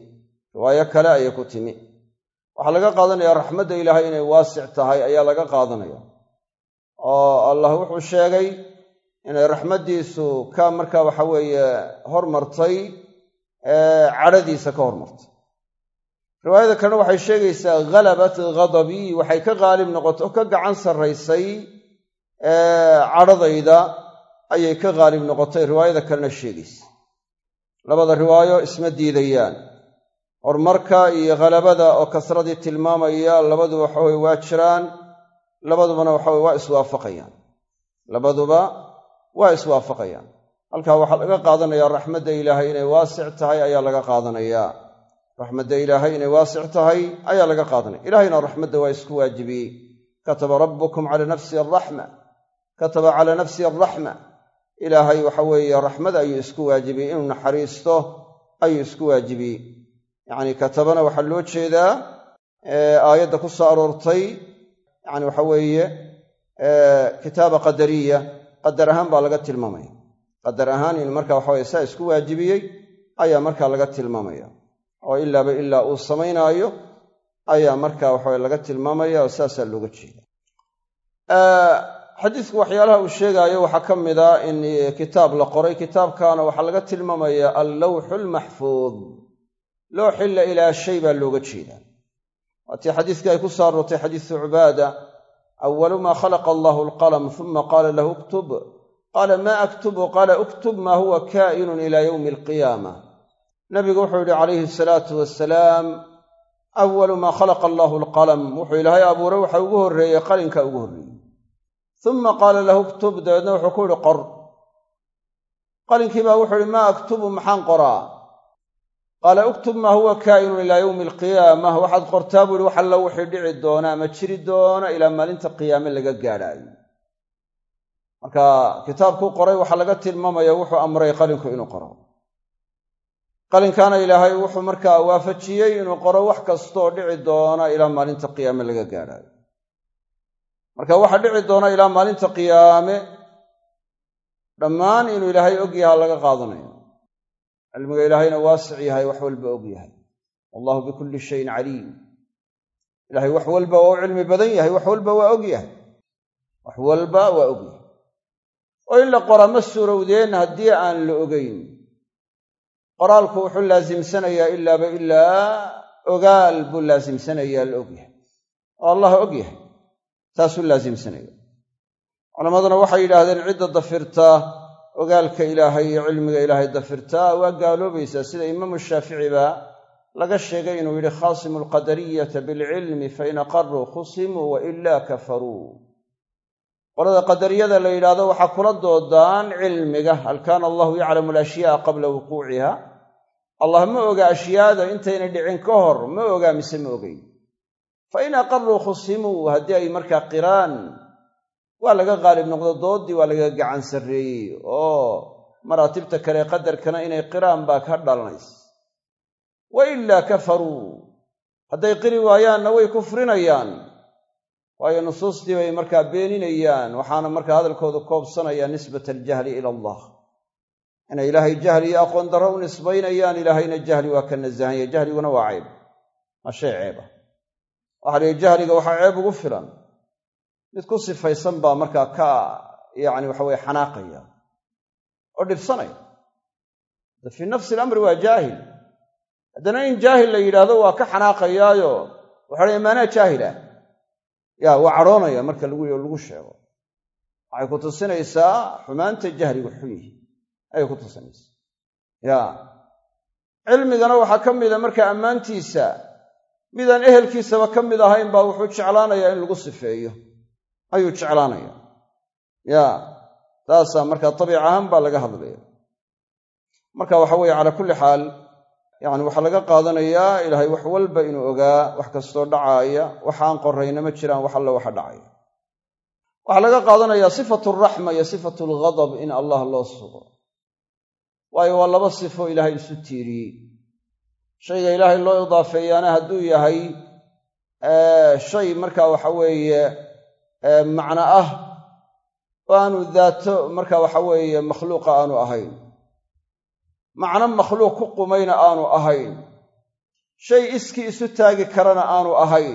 ku timi waxaa laga qaadanaya raxmadda ilaahay inay waasic tahay ayaa laga qaadanaya oo allah wuxuu sheegay inay raxmaddiisu ka marka waxa weeye hormartay cadhadiisa ka hormartay riwaayada kalena waxay sheegaysaa ghalabat ghadabii, waxay ka qaalib noqotay oo ka gacan sarraysay cadhadayda ayay ka qaalib noqotay, riwaayada kalena sheegaysa. labada riwaayo isma diidayaan, horumarka iyo ghalabada oo kasradii tilmaamaya labaduba waxaweye waa jiraan, labadubana waxaweye waa iswaafaqayaan, labaduba waa iswaafaqayaan. halkaa waxaa laga qaadanayaa raxmadda ilaahay inay waasic tahay ayaa laga qaadanayaa, raxmadda ilaahay inay waasic tahay ayaa laga qaadanaya. ilaahayna raxmadda waa isku waajibiyey. kataba rabbukum cala nafsihi araxma, kataba cala nafsihi araxma, ilaahay waxa weeye raxmad ayuu isku waajibiyey, inuu naxariisto ayuu isku waajibiyey. yacni katabana waxaa loo jeedaa aayadda ku soo aroortay yani waxa weeye kitaaba qadariya, qadar ahaan baa laga tilmaamaya, qadar ahaan in marka waxa weye saa isku waajibiyey ayaa markaa laga tilmaamaya, oo ilaaba ilaa uu samaynaayo ayaa marka waxaweye laga tilmaamaya, oo saasaa looga jeeda. xadiisku waxyaalaha uu sheegaayo waxaa ka mid a in kitaab la qoray, kitaabkaana waxaa laga tilmaamaya allawxu lmaxfuud, looxi la ilaashay baa looga jeedaa. waatii xadiiskii ay ku soo aroortay xadiisu cubaada, awalu maa khalaqa allahu alqalam uma qaala lahu uktub, qaala maa aktubu, qaala uktub maa huwa kaa'inun ilaa yowmi alqiyaama. nabigu wuxuu yidhi calayhi asalaatu wassalaam, awalu maa khalaqa allahu alqalam, wuxuu ilaahay abuuray waxa ugu horreeyey qalinka ugu horreeyey. uma qaala lahu uktub, dabeedna wuxuu ku yidhi qor. qalinkii baa wuxuu yidhi maa aktubu, maxaan qoraa? qaala uktub maa huwa kaa'inun ilaa yowmi alqiyaamah, waxaad qortaa buu yidhi wax alla wixii dhici doona ama jiri doona ilaa maalinta qiyaame laga gaadhaayo. marka kitaabkuu qoray waxaa laga tilmaamaya wuxuu amray qalinku inuu qoro. qalinkaana ilaahay wuxuu markaa waafajiyey inuu qoro wax kastooo dhici doona ilaa maalinta qiyaame laga gaadhaayo. marka waxa dhici doona ilaa maalinta qiyaame dhammaan inuu ilaahay og yaha laga qaadanayo. cilmiga ilaahayna waasic yahay, wax walba og yahay. wallahu bikulli shayin caliim. ilaahay wax walba waa u cilmi badan yahay, wax walba waa og yahay, wax walba waa og yahay. oo in la qora ma suurowdeen haddii aan la ogayn. qoraalku wuxuu laasimsanayaa ilaaba ilaa ogaal buu laasimsanayaa, la og yahay oo allah og yahay, taasuu laasimsanaya. culammaduna waxay yidhaahdeen cidda dafirtaa ogaalka ilaahay iyo cilmiga ilaahay dafirtaa waa gaaloobaysaa, sida imaamu shaafici baa laga sheegay inuu yidhi khaasimu alqadariyata bilcilmi fain aqaruu khusimuu wa ilaa kafaruu. qolada qadariyada la yidhaahdo waxaa kula doodaan cilmiga, hal kaana allahu yaclamu alashyaaa qabla wuquuciha, allah ma oga ashyaada intayna dhicin ka hor, ma ogaa mise ma ogeyn. fain aqaruu khusimuu, haddii ay markaa qiraan waa laga qaalib noqdo, doodii waa laga gacan sarreeyey, oo maraatibta kale qadarkana inay qiraan baa ka dhalanaysa. wa ilaa kafaruu, hadday qiri waayaanna way kufrinayaan, waayo nusuustii bay markaa beeninayaan, waxaana markaa hadalkooda koobsanaya nisbata aljahli ila allah, inay ilaahay jahli iyo aqoon darro u nisbaynayaan. ilaahayna jahli waa ka nasahanya, jahliguna waa ceyb, waa shay ceeba. waxaa la yidhi jahliga waxaa ceeb ugu filan mid ku sifaysan baa markaa ka yacni waxaweye xanaaqaya oo dhibsanaya. fii nafsi alamri waa jaahil, haddana in jaahil la yidhaahdo waa ka xanaaqayaayo waxa lay maanaa jaahila waa cadhoonaya marka lagu sheego. waxay ku tusinaysaa xumaanta jahligu xun yihi ayay ku tusinaysaa. cilmigana waxaa ka mida marka ammaantiisa midaan ehelkiisaba ka mid ahayn baa wuxuu jeclaanayaa in lagu sifeeyo, ayuu jeclaanaya. taasaa markaa tabiic ahaan baa laga hadlaya. marka waxa weeye calaa kulli xaal yani waxaa laga qaadanayaa ilaahay wax walba inuu ogaa, wax kastoo dhacaaya, waxaan qorrayna ma jiraan, wax alla waxa dhacaya. waxaa laga qaadanayaa sifatu raxma iyo sifatu alghadab in allah loo sugo, waayo waa laba sifo ilaahay isu tiiriyey. shayga ilaahay loo idaafeeyaana hadduu yahay shay marka waxa weeye macno ah oo aanu daato marka waxa weeye makhluuqa aanu ahayn, macno makhluuq ku qumayna aanu ahayn, shay iskii isu taagi karana aanu ahayn,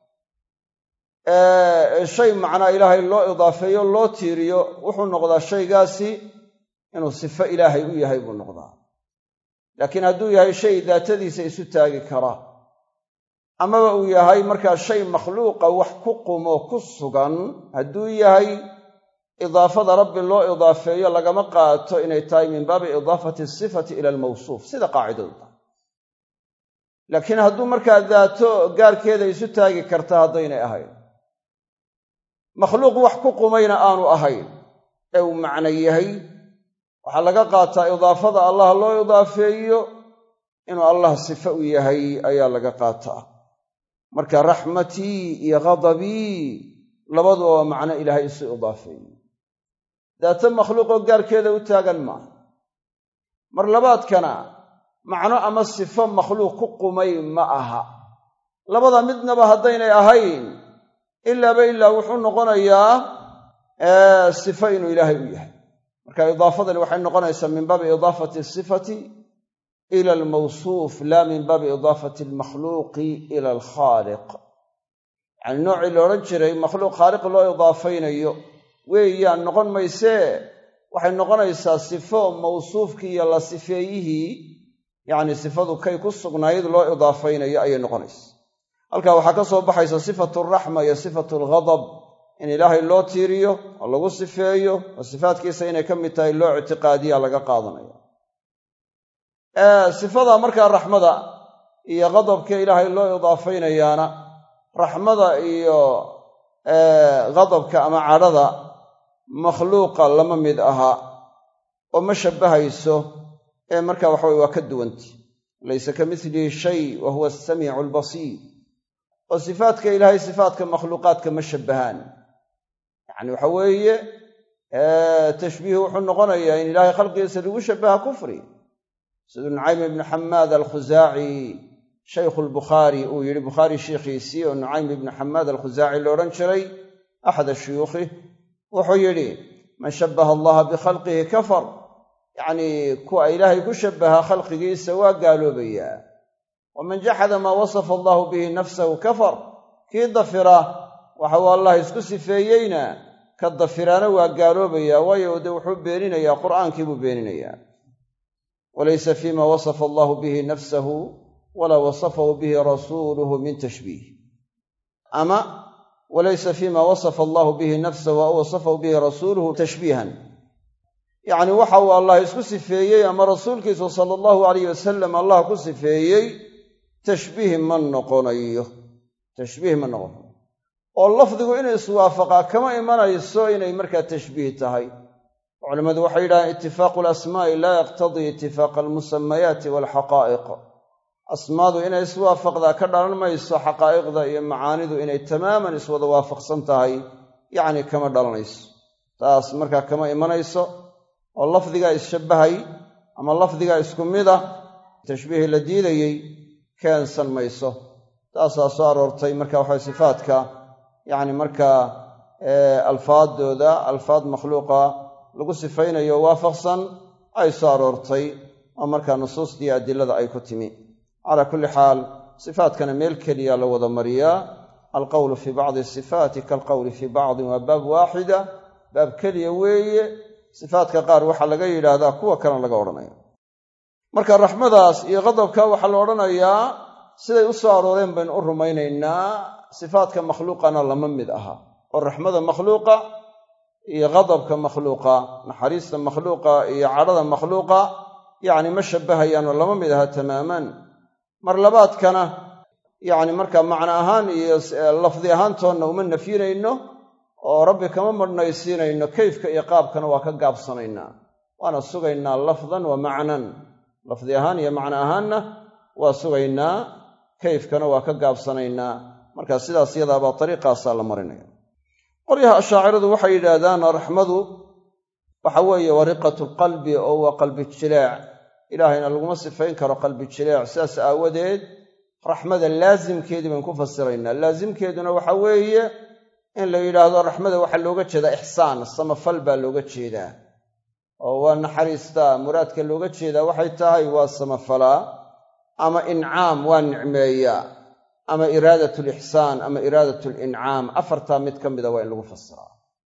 shay macnaa ilaahay loo idaafeeyo loo tiiriyo wuxuu noqdaa shaygaasi inuu sifo ilaahay u yahay buu noqdaa. laakiin hadduu yahay shay daatadiisa isu taagi kara amaba uu yahay markaa shay makhluuqa wax ku qumo ku sugan hadduu yahay idaafada rabbi loo idaafeeyo lagama qaato inay tahay min baabi idaafati sifati ila almawsuuf sida qaacidadu tahay laakiin hadduu markaa daato gaarkeeda isu taagi karta haddaynay ahayn makhluuq wax ku qumayna aanu ahayn ee uu macno yahay waxaa laga qaataa idaafada allah loo idaafeeyo inuu allah sifo u yahay ayaa laga qaataa marka raxmatii iyo ghadabii labaduba waa macno ilaahay isu idaafeeyo daata makhluuqoo gaarkeeda u taagan maaha mar labaadkana macno ama sifo makhluuq ku qumay ma aha labada midnaba haddaynay ahayn ilaaba ilaa wuxuu noqonayaa sifo inuu ilaahay u yahay marka idaafadani waxay noqonaysaa min baabi idaafati sifati ila almawsuuf laa min baabi idaafati almakhluuqi ila alkhaaliq yacni noocii la odhan jiray makhluuq khaaliq loo idaafaynayo weeyaan noqon maysee waxay noqonaysaa sifo mawsuufkii iyo la sifeeyihii yacni sifadu kay ku sugnayd loo idaafaynayo ayay noqonaysa halkaa waxaa ka soo baxaysa sifatu alraxma iyo sifatu alghadab in ilaahay loo tiiriyo oo lagu sifeeyo oo sifaadkiisa inay ka mid tahay loo ictiqaadiya laga qaadanaya sifada markaa raxmada iyo ghadabka ilaahay loo idaafaynayaana raxmada iyo ghadabka ama cadhada makhluuqa lama mid aha oo ma shabbahayso ee markaa waxaweye waa ka duwanti laysa ka midlihi shay wa huwa asamiicu albasiir oo sifaadka ilaahay sifaadka makhluuqaadka ma shabbahaan yacni waxa weeye tashbiih wuxuu noqonayaa in ilaahay khalqigiisa lagu shabbaha kufri siduu nucaym ibnu xamaad alkhusaaci shaykhu lbukhaari uu yidhi bukhaari sheikhiisii oo nucaym ibnu xamaad alkhusaaci la odhan jiray axada shuyuukhih wuxuu yidhi man shabbaha allaha bikhalqihi kafar yacnii kuwa ilaahay ku shabbaha khalqigiisa waa gaaloobayaa waman jaxada maa wasafa allahu bihi nafsahu kafar kii dafira waxa uu allah isku sifeeyeyna ka dafiraana waa gaaloobayaa waayo de wuxuu beeninayaa qur'aankii buu beeninayaa walaysa fiima wasafa allahu bihi nafsahu walaa wasafahu bihi rasuuluhu min tashbiih ama walaysa fiima wasafa allahu bihi nafsahu aw wasafahu bihi rasuuluhu tashbiihan yacni waxa uu allah isku sifeeyey ama rasuulkiisu sala allahu alayh wasalam allah ku sifeeyey tashbiih ma noqonayo oo lafdigu inay iswaafaqaa kama imanayso inay markaa tashbiih tahay culammadu waxay yidhahdeen itifaaqu alasmaa'i laa yaqtadii itifaaqa almusamayaati waalxaqaa'iq asmaadu inay iswaafaqdaa ka dhalan mayso xaqaa'iqda iyo macaanidu inay tamaaman iswada waafaqsan tahay yacni kama dhalanayso taas markaa kama imanayso oo lafdigaa isshabbahay ama lafdigaa isku mida tashbiihi la diidayey keensan mayso taasaa soo aroortay marka waxay sifaadka yacni markaa alfaaddooda alfaad makhluuqa lagu sifaynayo waafaqsan ay soo aroortay oo markaa nusuustii adilada ay ku timi calaa kulli xaal sifaadkana meel keliya la wada mariyaa alqowlu fii bacdi sifaati kaalqowli fii bacdin waa baab waaxida baab keliya weeye sifaadka qaar waxaa laga yidhaahdaa kuwa kalena laga odhanaya marka raxmadaas iyo ghadabka waxaa la odhanayaa siday u soo arooreen baynu u rumaynaynaa sifaadka makhluuqana lama mid aha oo raxmada makhluuqa iyo ghadabka makhluuqa naxariista makhluuqa iyo cadhada makhluuqa yacni ma shabbahayaanoo lama mid aha tamaaman mar labaadkana yacni markaa macno ahaan iyo lafdi ahaantoonna uma nafyinayno oo rabbi kama marhnaysiinayno kayfka iyo qaabkana waa ka gaabsanaynaa waana sugaynaa lafdan wa macnan lafdi ahaan iyo macno ahaanna waa sugaynaa kayfkana waa ka gaabsanaynaa markaa sidaas yadaabaa dariiqaasaa la marinaya qolyaha ashaaciradu waxay yidhaahdaan raxmadu waxa weeye waa riqatulqalbi oo waa qalbi jileec ilaahayna laguma sifayn karo qalbi jileec sidaas aawadeed raxmada laasimkeedii baynu ku fasiraynaa laasimkeeduna waxa weeye in la yidhaahdo raxmada waxaa looga jeedaa ixsaan samafal baa looga jeedaa oo waa naxariistaa muraadka looga jeedaa waxay tahay waa samafalaa ama incaam waa nicmeeyaa ama iraadat lixsaan ama iraadat lincaam afartaa mid ka mida waa in lagu fasiraa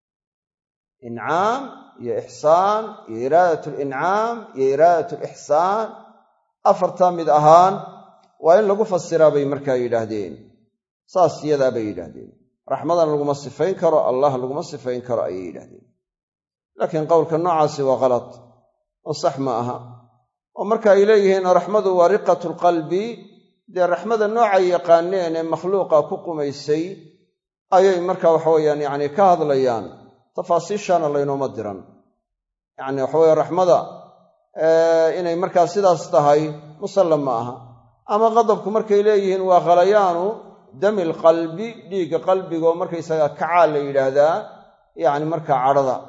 incaam iyo ixsaan iyo iraadat lincaam iyo iraadat lixsaan afartaa mid ahaan waa in lagu fasiraa bay markaa yidhaahdeen saas iyadaa bay yidhaahdeen raxmadan laguma sifayn karo allah laguma sifayn karo ayay yidhaahdeen laakiin qowlka noocaasi waa qalad oo sax ma aha oo marka ay leeyihiin raxmadu waa riqatulqalbi dee raxmada noocay yaqaaneen ee makhluuqa ku qumaysay ayay marka waxaweyaan yacni ka hadlayaan tafaasiishaana laynooma diran yacni waxaweye raxmada inay markaa sidaas tahay musallam ma aha ama qadabku markay leeyihiin waa khalayaanu damil qalbi dhiigga qalbigaoo markaysaga kacaa la yidhaahdaa yacni markaa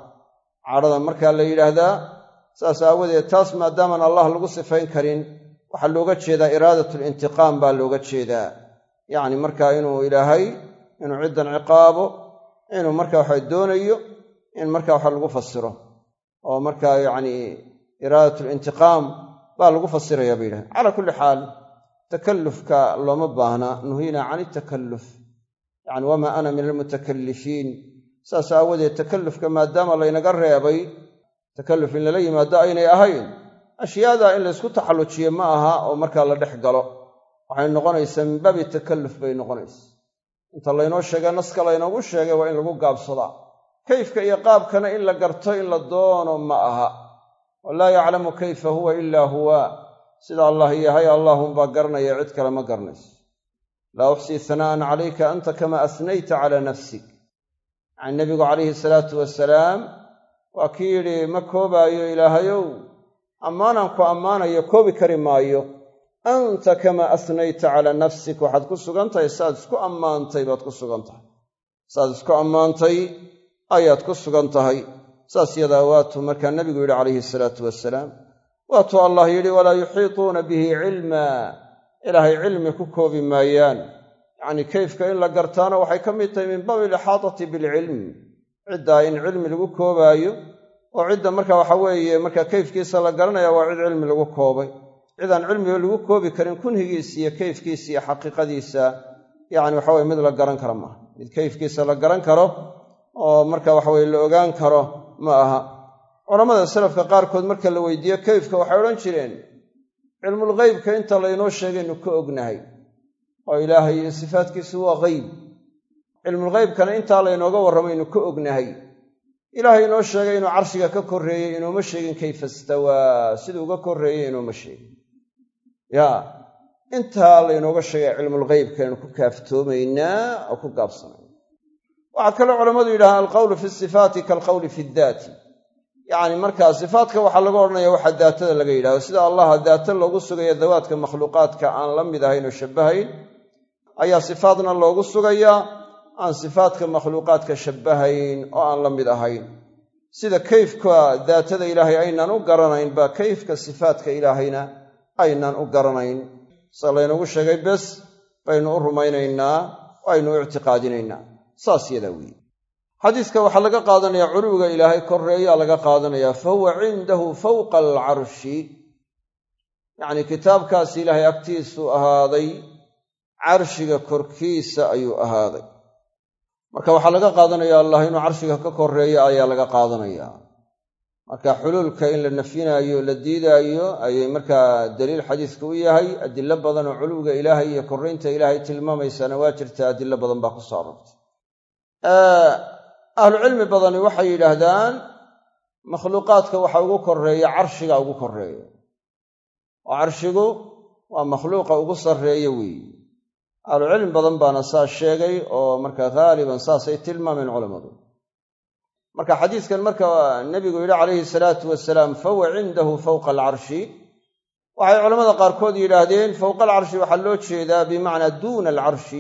cadhada markaa la yidhaahdaa saas aawadeed taas maadaaman allah lagu sifayn karin waxaa looga jeedaa iraadatulintiqaam baa looga jeedaa yacni markaa inuu ilaahay inuu ciddan ciqaabo inuu markaa waxa doonayo in markaa waxa lagu fasiro oo markaa yacni iraadatulintiqaam baa lagu fasirayaa bay yidhahdeen calaa kulli xaal takallufka looma baahna nuhiina can itakalluf yacni wamaa ana min almutakallifiin saas aawadeed takallufka maadaama laynaga reebay takalluf in lala yimaado aynay ahayn ashyaada in laysku taxallujiyo ma aha oo markaa la dhex galo waxay noqonaysaa min baabi takalluf bay noqonaysa inta laynoo sheegay naska laynoogu sheegay waa in lagu gaabsadaa kayfka iyo qaabkana in la garto in la doono ma aha walaa yaclamu kayfa huwa ilaa huwa sida allah yahay allaahunbaa garanaya cid kale ma garanayso laa uxsii hanaa'an calayka anta kama asnayta calaa nafsik yacni nebigu calayhi salaatu wasalaam waa kii yidhi ma koobaayo ilaahayow ammaanaan ku ammaanayo koobi kari maayo anta kamaa asnayta calaa nafsik waxaad ku sugan tahay saaad isku ammaantay baad ku sugan tahay saaad isku ammaantay ayaad ku sugan tahay saas yadaa waatuu markaa nebigu yidhi calayhi salaatu wasalaam waatuu allah yidhi walaa yuxiituuna bihi cilmaa ilaahay cilmi ku koobi maayaan yacnii kayfka in la gartaana waxay ka mid tahay min baabi alixaatati bilcilm ciddaa in cilmi lagu koobaayo oo cidda marka waxa weeye markaa kayfkiisa la garanaya waa cid cilmi lagu koobay cidaan cilmiga lagu koobi karin kunhigiisa iyo kayfkiisa iyo xaqiiqadiisa yacni waxaweye mid la garan karo maaha mid kayfkiisa la garan karo oo marka waxaweye la ogaan karo ma aha culammada salafka qaarkood marka la weydiiyo kayfka waxay odhan jireen cilmulghaybka inta laynoo sheegaynu ka ognahay oo ilaahay iyo sifaatkiisu waa gayb cilmulghaybkana intaa laynooga warramaynu ka ognahay ilaahay inoo sheegay inuu carshiga ka korreeyey inuuma sheegin kayfa istawaa siduu uga korreeyey inuuma sheegin yaa intaa laynooga sheegay cilmulghaybkaynu ku kaaftoomaynaa oo ku gaabsanayna waxaa kaloo culammadu yidhahaan alqawlu fi sifaati kaalqawli fi daati yacni markaa sifaatka waxaa laga odhanaya waxa daatada laga yidhahdo sida allaha daata loogu sugaya dawaadka makhluuqaadka aan la mid ahayn oo shabbahayn ayaa sifaadna loogu sugayaa aan sifaadka makhluuqaadka shabbahayn oo aan la mid ahayn sida kayfka daatada ilaahay aynaan u garanayn baa kayfka sifaadka ilaahayna aynaan u garanayn sida laynagu sheegay bes baynu u rumaynaynaa oo aynu u ictiqaadinaynaa saas yadaa weeye xadiiska waxaa laga qaadanayaa culuwiga ilaahay korreeyaa laga qaadanayaa fa huwa cindahu fawqa alcarshi yacnii kitaabkaas ilaahay agtiisuu ahaaday carshiga korkiisa ayuu ahaaday marka waxaa laga qaadanayaa allah inuu carshiga ka korreeyo ayaa laga qaadanayaa marka xuluulka in la nafyinaayo la diidaayo ayay markaa daliil xadiiska u yahay adilo badan oo culuwiga ilaahay iyo korraynta ilaahay tilmaamaysana waa jirta adilo badan baa ku soo aroortay ahlucilmi badani waxay yidhaahdaan makhluuqaadka waxa ugu korreeya carshiga ugu korreeya oo carshigu waa makhluuqa ugu sarreeya weeye ahlucilmi badan baana saas sheegay oo markaa haaliban saasay tilmaameen culammadu marka xadiiskan marka nebigu yidhi calayhi salaatu wasalaam fahuwa cindahu fawqa alcarshi waxay culammada qaarkood yidhaahdeen fawqa alcarshi waxaa loo jeedaa bimacnaa duuna alcarshi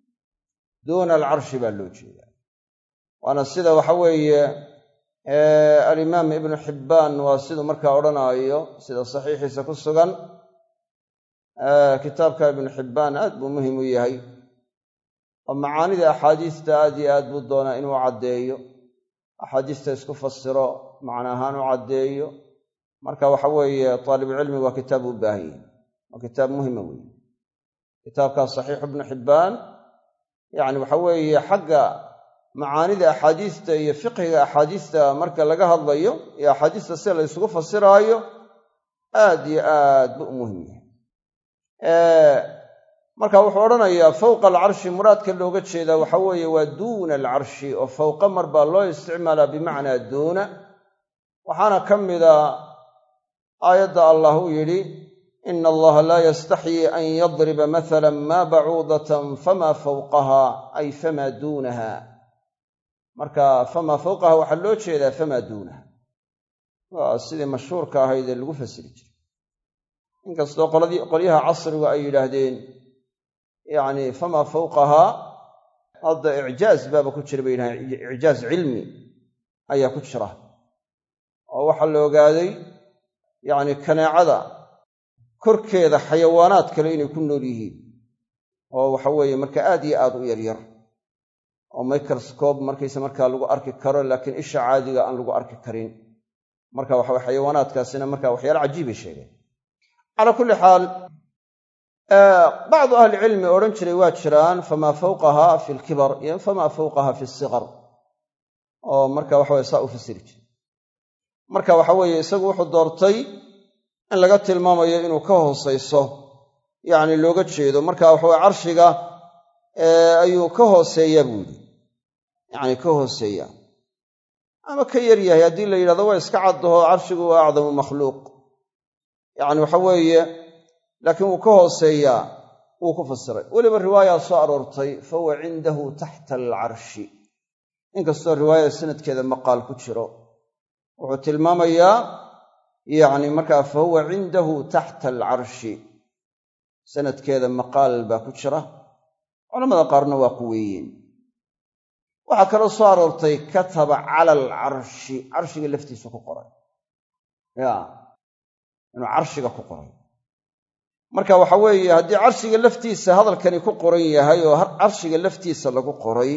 baa loo jeedaa waana sida waxa weeye alimaam ibnu xibbaan waa siduu markaa odhanaayo sida saxiixiisa ku sugan kitaabka ibnu xibbaan aad buu muhim u yahay oo macaanida axaadiista aad iyo aad buu doonaa inuu caddeeyo axaadiista isku fasiro macna ahaan u caddeeyo marka waxa weeye taalibucilmi waa kitaab u baahan yahay waa kitaab muhima weeye kitaabkaas saxiixu ibnu xibbaan yacni waxa weeye xagga macaanida axaadiista iyo fiqhiga axaadiista marka laga hadlayo iyo axaadiista sida la ysugu fasiraayo aad iyo aad buu u muhim yahay marka wuxuu odhanayaa fawqa alcarshi muraadka looga jeedaa waxa weeye waa duuna alcarshi oo fawqa mar baa loo isticmaalaa bimacnaa duuna waxaana ka mida aayadda allah uu yidhi ina allaha laa yastaxyii an yadriba mathala maa bacuudatan famaa fawqaha ay famaa duunaha marka famaa fawqaha waxaa loo jeedaa famaa duunaha waa sidii mashhuurka ahayd ee lagu fasiri jiray inkastoo qolyaha casrigu ay yidhaahdeen yacni famaa fawqahaa hadda icjaaz baaba ku jira bay yidhahdeen icjaaz cilmi ayaa ku jira oo waxaa la ogaaday yacni kaneecada korkeeda xayawaanaad kale inay ku nool yihiin oo waxa weeye marka aad iyo aad u yaryar oo microscope markaysa markaa lagu arki karo laakiin isha caadiga aan lagu arki karin marka waxa xayawaanaadkaasina marka waxyaalo cajiibay sheegeen calaa kulli xaal bacdu ahlicilmi odhan jiray waa jiraan famaa fawqaha fi lkibar iyo famaa fawqaha fi siqar oo marka waxaweye saa u fasiri jiray marka waxa weeye isagu wuxuu doortay in laga tilmaamayo inuu ka hoosayso yacni looga jeedo marka waxaweye carshiga ayuu ka hooseeya buu yidhi yacni ka hooseeya ama ka yar yahay haddii la yidhahdo waa iska caddaho carshigu waa acdamu makhluuq yacni waxa weeye laakiin wuu ka hooseeyaa wuu ku fasiray weliba riwaayaa soo aroortay fahuwa cindahu taxta alcarshi inkastoo riwaayada sanadkeeda maqaal ku jiro wuxuu tilmaamayaa yacni markaa fahuwa cindahu taxta alcarshi sanadkeeda maqaal baa ku jira culamada qaarna waa quweeyeen waxaa kaloo soo aroortay kataba cala alcarshi carshiga laftiisa ku qoray inuu carshiga ku qoray marka waxa weeye haddii carshiga laftiisa hadalkani ku qoran yahay oo carshiga laftiisa lagu qoray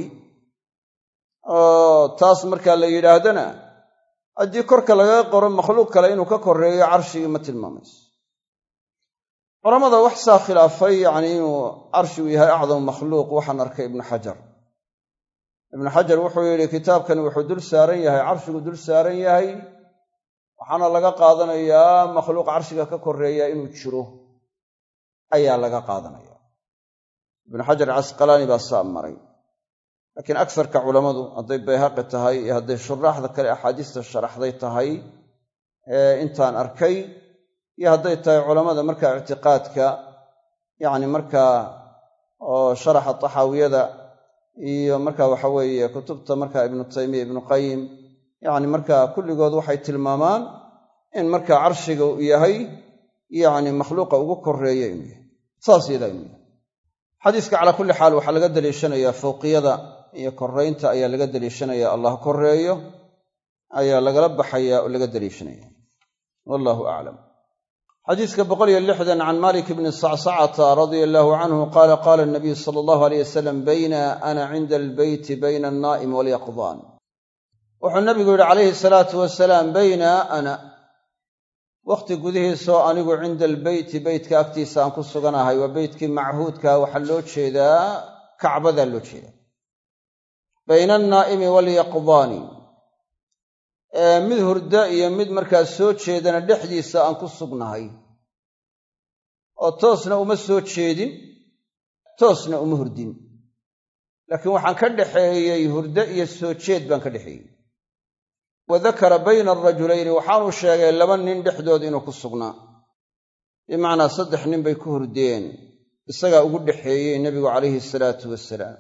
oo taas markaa la yidhaahdana haddii korka lagaga qoro makhluuq kale inuu ka koreeyo carshigii ma tilmaamayso culamada wax saa khilaafay yacni inuu carshigu yahay acdamu makhluuq waxaan arkay ibnu xajar wuxuu yidhi kitaabkani wuxuu dul saaran yahay carshigu dul saaran yahay waxaana laga qaadanayaa makhluuq carshiga ka koreeya inuu jiro ayaa laga qaadanaya ibnu xajar casqalaani baa saa maray laakiin agsarka culammadu hadday bayhaqi tahay iyo hadday shuraaxda kale axaadiista sharaxday tahay intaan arkay iyo hadday tahay culammada markaa ictiqaadka yacni markaa oo sharaxa taxaawiyada iyo markaa waxa weeye kutubta markaa ibnu taymiya ibnu qayim yacni markaa kulligood waxay tilmaamaan in markaa carshiga uu yahay yacni makhluuqa ugu koreeya inuu yahay saas yadaa inuu yahay xadiiska calaa kulli xaal waxaa laga daliishanayaa fawqiyada iyo koraynta ayaa laga daliishanaya allah koreeyo ayaa lagala baxaya oo laga daliishanaya wallahu aclam xadiiska 160 can malik bni sacsacata radia allahu canhu qaala qaala nabiyu sala allahu alayh wasalam bayna ana cinda albeyti bayna annaa'im walyaqdaan wuxuu nabigu yidhi calayhi salaatu wasalaam bayna ana wakhti gudihiisoo anigu cinda albeyti beytka agtiisa aan ku suganahay waa beytkii machuudka waxaa loo jeedaa kacbadaa loo jeedaa bayna annaa'imi walyaqdaani mid hurda iyo mid markaa soo jeedana dhexdiisa aan ku sugnahay oo toosna uma soo jeedin toosna uma hurdin laakiin waxaan ka dhaxeeyey hurdo iyo soo jeed baan ka dhaxeeyey wa dakara bayna arajulayni waxaanuu sheegay 2 nin dhexdood inuu ku sugnaa bimacnaa 3 nin bay ku hurdeen isagaa ugu dhaxeeyey nebigu calayhi salaatu wasalaam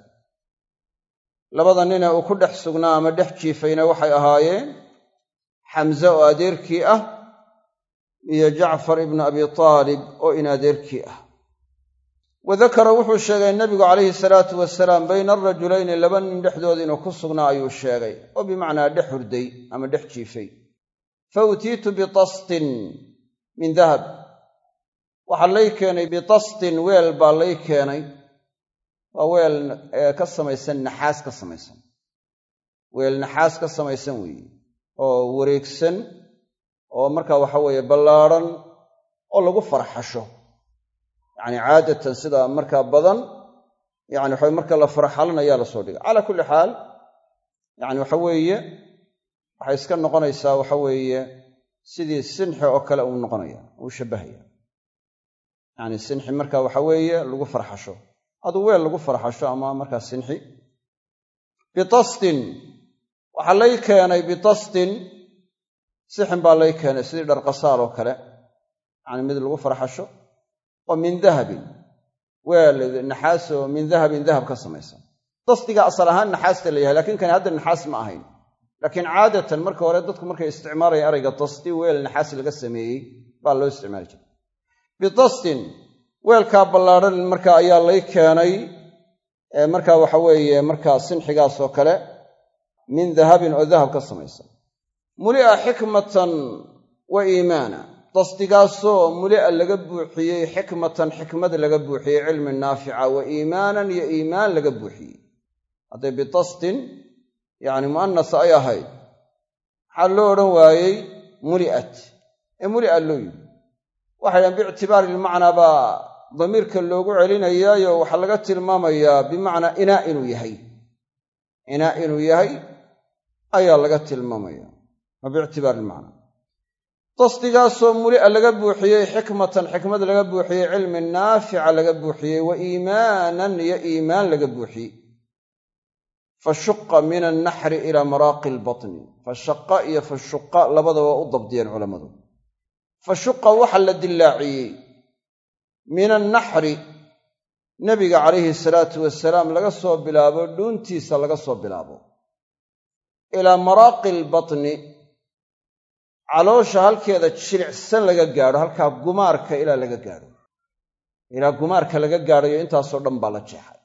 2 nina uu ku dhex sugnaa ama dhex jiifayna waxay ahaayeen xamse oo adeerkii ah iyo jacfar ibnu abi taalib oo in adeerkii ah wadakara wuxuu sheegay nebigu calayhi salaatu wasalaam bayna arajulayni 2 nin dhexdood inuu ku sugnaa ayuu sheegay oo bimacnaa dhex hurday ama dhex jiifay fa utiitu bitastin min dahab waxaa lay keenay bitastin weel baa lay keenay waa weel ka samaysan naxaas ka samaysan weel naxaas ka samaysan weeye oo wareegsan oo markaa waxa weeye ballaadhan oo lagu farxasho yacni caadatan sida markaa badan yani waxa marka la farxalanayaa la soo dhiga calaa kulli xaal yani waxa weeye waxay iska noqonaysaa waxa weeye sidii sinxi oo kale uu noqonaya uu shabbahaya yani sinxi marka waxa weeye lagu farxasho adu weel lagu farxasho ama markaa sinxi bitastin waxa lay keenay bitastin sixin baa lay keenay sidii dharqasaal oo kale yani mid lagu farxasho oo min dahabin weel naxaas oo min dahabin dahab ka samaysan tastiga asal ahaan naxaasta la yahay laakiin kan hadda naxaas ma ahayn laakiin caadatan marka hore dadku markay isticmaalayaan erayga tasti weel naxaas laga sameeyey baa loo isticmaali jiray bitastin weelkaa ballaadhan marka ayaa lay keenay marka waxa weeye markaa sinxigaas oo kale min dahabin oo dahab ka samaysan muli'a xikmatan wa iimaana tasdigaasoo muli'a laga buuxiyey xikmatan xikmad laga buuxiyey cilmi naafica wa iimaanan iyo iimaan laga buuxiyey hadday bitastin yani mu'anas ay ahayd maxaa loo odhan waayey muli'at muli'a loo yidhi waxay dhahan biictibaari ilmacnaa baa damiirka loogu celinayaayo waxaa laga tilmaamayaa bimacnaa inaa inuu yahay ayaa laga tilmaamaya ma biictibaari ilmacnaa tasdigaasoo muli'a laga buuxiyey xikmatan xikmad laga buuxiyey cilmi naafica laga buuxiyey wa iimaanan iyo iimaan laga buuxiyey fashuqa min annaxri ilaa maraaqi albatni fashaqa iyo fashuqa labadaba u dabdiyeen culammadu fashuqa waxa la dillaaciyey min annaxri nebiga calayhi salaatu wasalaam laga soo bilaabo dhuuntiisa laga soo bilaabo ilaa maraaqi albatni caloosha halkeeda jilicsan laga gaadho halkaa gumaarka ilaa laga gaadho ilaa gumaarka laga gaadhayo intaasoo dhan baa la jeexay